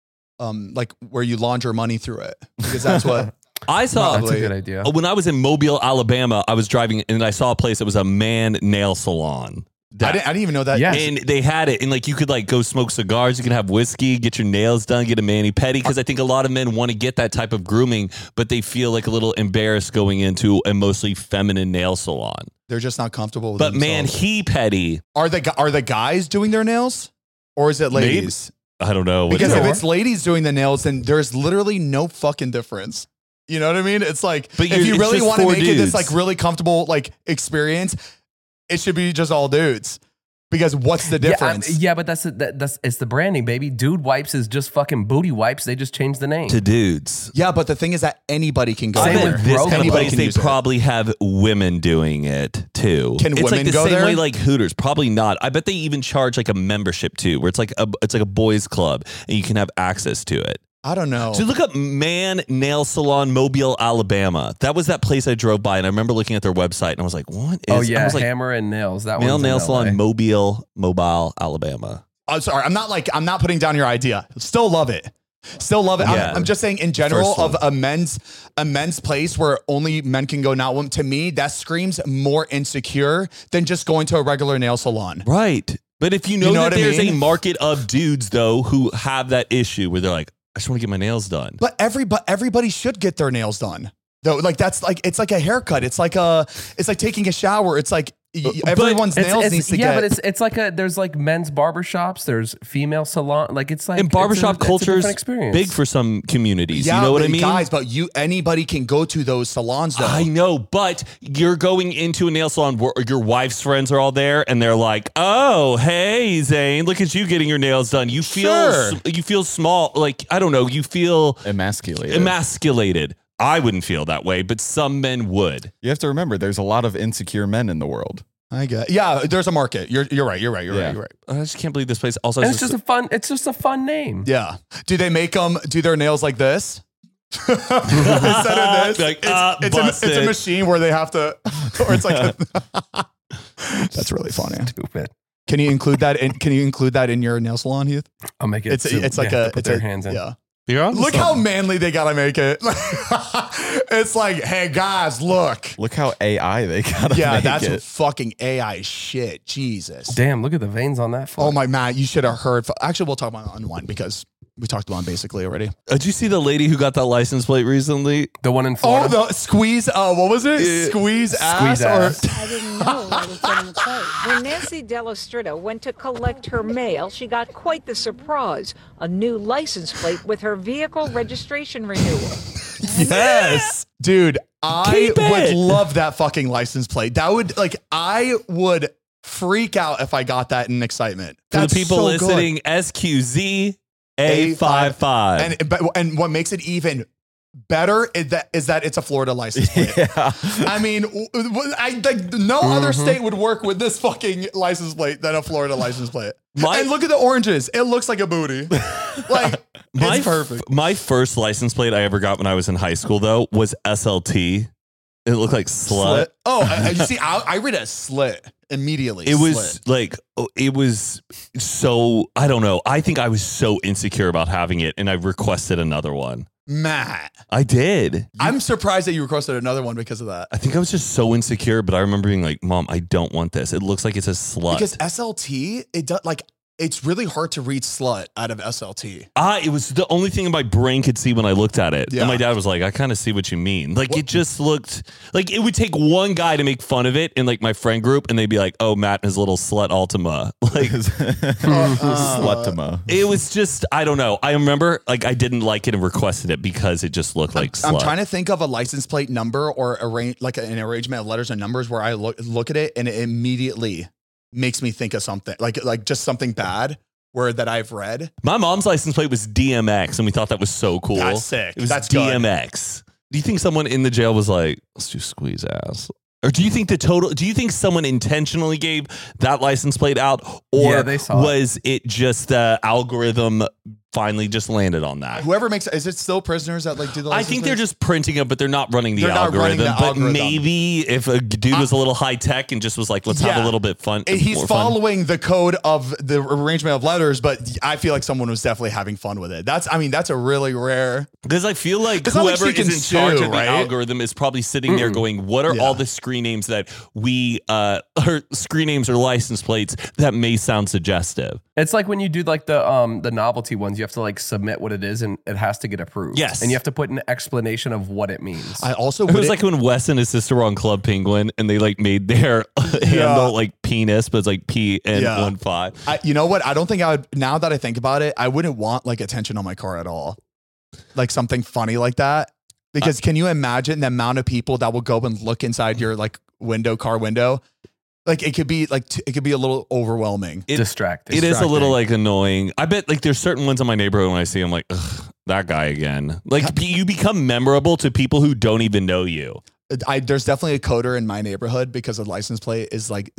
like where you launder money through it, because that's what I saw. That's a good idea. When I was in Mobile, Alabama, I was driving and I saw a place that was a man nail salon. I didn't even know that. Yes. And they had it, and like you could like go smoke cigars, you can have whiskey, get your nails done, get a mani-pedi, because I think a lot of men want to get that type of grooming, but they feel like a little embarrassed going into a mostly feminine nail salon. They're just not comfortable with But themselves. mani-pedi. Are the guys doing their nails, or is it ladies? I don't know. Because if it's ladies doing the nails, then there's literally no fucking difference. You know what I mean? It's like, But if you it's really just want to for make it this dudes. like really comfortable like experience, it should be just all dudes. Because what's the difference? Yeah, but that's it's the branding, baby. Dude wipes is just fucking booty wipes. They just changed the name to dudes. Yeah, but the thing is that anybody can go I there. bet this kind of Anybody place, can they use it. probably have women doing it too. Can it's women like the go same there? way like Hooters? Probably not. I bet they even charge like a membership too, where it's like a boys club and you can have access to it. I don't know. So look up Man Nail Salon, Mobile, Alabama. That was that place I drove by, and I remember looking at their website, and I was like, "What is?" Oh I yeah, was like, Hammer and Nails. That Male one's Nail in Salon, LA. Mobile, Alabama. I'm sorry. I'm not putting down your idea. Still love it. Still love it. Yeah. I'm just saying in general First of a men's place where only men can go, not women. To me, that screams more insecure than just going to a regular nail salon. Right. But if you know, You know that what I there's mean? a market of dudes though who have that issue where they're like, I just want to get my nails done. But everybody should get their nails done. Though, like that's like it's like a haircut. It's like taking a shower. It's like everyone's nails needs to get. But it's like there's like men's barbershops. There's female salon. Like it's like And barbershop it's a culture is different experience. big for some communities. Yeah, you know what but I mean? guys. But anybody can go to those salons though. I know, but you're going into a nail salon where your wife's friends are all there, and they're like, "Oh, hey, Zane, look at you getting your nails done." You feel small, like I don't know. You feel emasculated. I wouldn't feel that way, but some men would. You have to remember, there's a lot of insecure men in the world. I get. Yeah, there's a market. You're right. You're right. I just can't believe this place also. And has it's just a fun name. Yeah. Do they make them do their nails like this? Instead of this, Like, it's a machine where they have to, or it's like. That's really funny. Stupid. Can you include that in your nail salon, Heath? I'll make it. It's like a. put their hands in. Yeah. Look how manly they gotta make it. It's like, hey guys, look. Look how AI they gotta Yeah, make that's it. fucking AI shit. Jesus. Damn, look at the veins on that. Oh my Matt, you should have heard. Actually, we'll talk about it on one because we talked about it basically already. Did you see the lady who got that license plate recently? The one in Oh, Florida. the squeeze. What was it? Squeeze ass. ass. I didn't know I was getting the plate. When Nancy Delastrita went to collect her mail, she got quite the surprise: a new license plate with her vehicle registration renewal. Yes, dude. I Keep would it. love that fucking license plate. That would I would freak out if I got that in excitement. For That's the people so good. listening, SQZ A55. And what makes it even better is that it's a Florida license plate. Yeah. I mean, no other state would work with this fucking license plate than a Florida license plate. And look at the oranges. It looks like a booty. Like, it's perfect. My first license plate I ever got when I was in high school, though, was SLT. It looked like slut. Oh, you see, I read a slit immediately. It was like, it was so, I don't know. I think I was so insecure about having it, and I requested another one. Matt. I did. I'm surprised that you requested another one because of that. I think I was just so insecure, but I remember being like, Mom, I don't want this. It looks like it's a slut. Because SLT, it does like it's really hard to read slut out of SLT. It was the only thing my brain could see when I looked at it. Yeah. And my dad was like, I kind of see what you mean. Like, it just looked like it would take one guy to make fun of it in like my friend group, and they'd be like, oh, Matt and his little slut Altima. Like, Slutima. it was just, I don't know. I remember like I didn't like it and requested it because it just looked like slut. I'm trying to think of a license plate number or like an arrangement of letters and numbers where I look at it and it immediately makes me think of something like just something bad that I've read. My mom's license plate was DMX, and we thought that was so cool. That's sick. It was That's good. DMX. Do you think someone in the jail was like, let's do squeeze ass? Or do you think someone intentionally gave that license plate out? Or Yeah, they saw was it just the algorithm finally just landed on that. Whoever makes is it still prisoners that like do the I license think they're plates? just printing them, but they're not running the They're not running algorithm. the But algorithm. maybe if a dude was a little high tech and just was like, let's have a little bit fun. He's more fun. following the code of the arrangement of letters, but I feel like someone was definitely having fun with it. That's a really rare. Because I feel like It's not like whoever she can is in charge sue, of the right? algorithm is probably sitting there going, what are all the screen names that we, or screen names or license plates that may sound suggestive? It's like when you do like the novelty ones, you have to like submit what it is and it has to get approved. Yes. And you have to put an explanation of what it means. I also It was like when Wes and his sister were on Club Penguin and they like made their handle like penis, but it's like PN15. You know what? I don't think I would, now that I think about it, I wouldn't want like attention on my car at all. Like something funny like that. Because can you imagine the amount of people that will go and look inside your like car window? Like it could be a little overwhelming. Distracting. It is a little like annoying. I bet like there's certain ones in my neighborhood when I see them like, ugh, that guy again. Like you become memorable to people who don't even know you. There's definitely a coder in my neighborhood because the license plate is like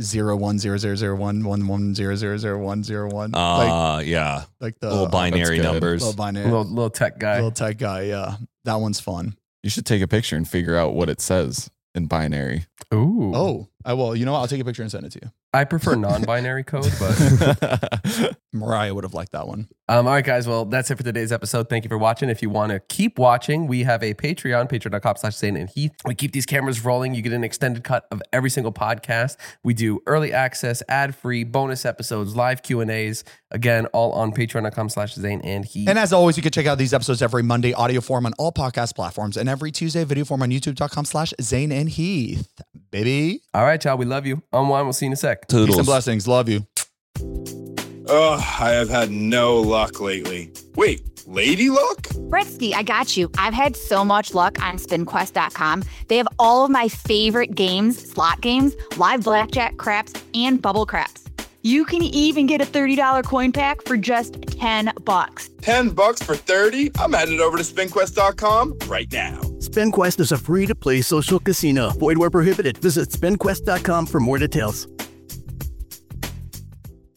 01000111000101. Yeah. Like the little binary numbers. Little tech guy. Little tech guy, yeah. That one's fun. You should take a picture and figure out what it says in binary. Ooh. Oh, I will. You know what? I'll take a picture and send it to you. I prefer non-binary code, but Mariah would have liked that one. all right, guys. Well, that's it for today's episode. Thank you for watching. If you want to keep watching, we have a Patreon, patreon.com/Zane and Heath. We keep these cameras rolling. You get an extended cut of every single podcast. We do early access, ad-free, bonus episodes, live Q&As. Again, all on patreon.com/Zane and Heath. And as always, you can check out these episodes every Monday, audio form on all podcast platforms, and every Tuesday, video form on youtube.com/Zane and Heath. Baby. All right, y'all. We love you. Unwind. We'll see you in a sec. Peace and blessings. Love you. Ugh, I have had no luck lately. Wait, lady luck? Bretsky, I got you. I've had so much luck on SpinQuest.com. They have all of my favorite games, slot games, live blackjack, craps, and bubble craps. You can even get a $30 coin pack for just $10. $10 for 30? I'm headed over to SpinQuest.com right now. SpinQuest is a free-to-play social casino. Void where prohibited. Visit SpinQuest.com for more details.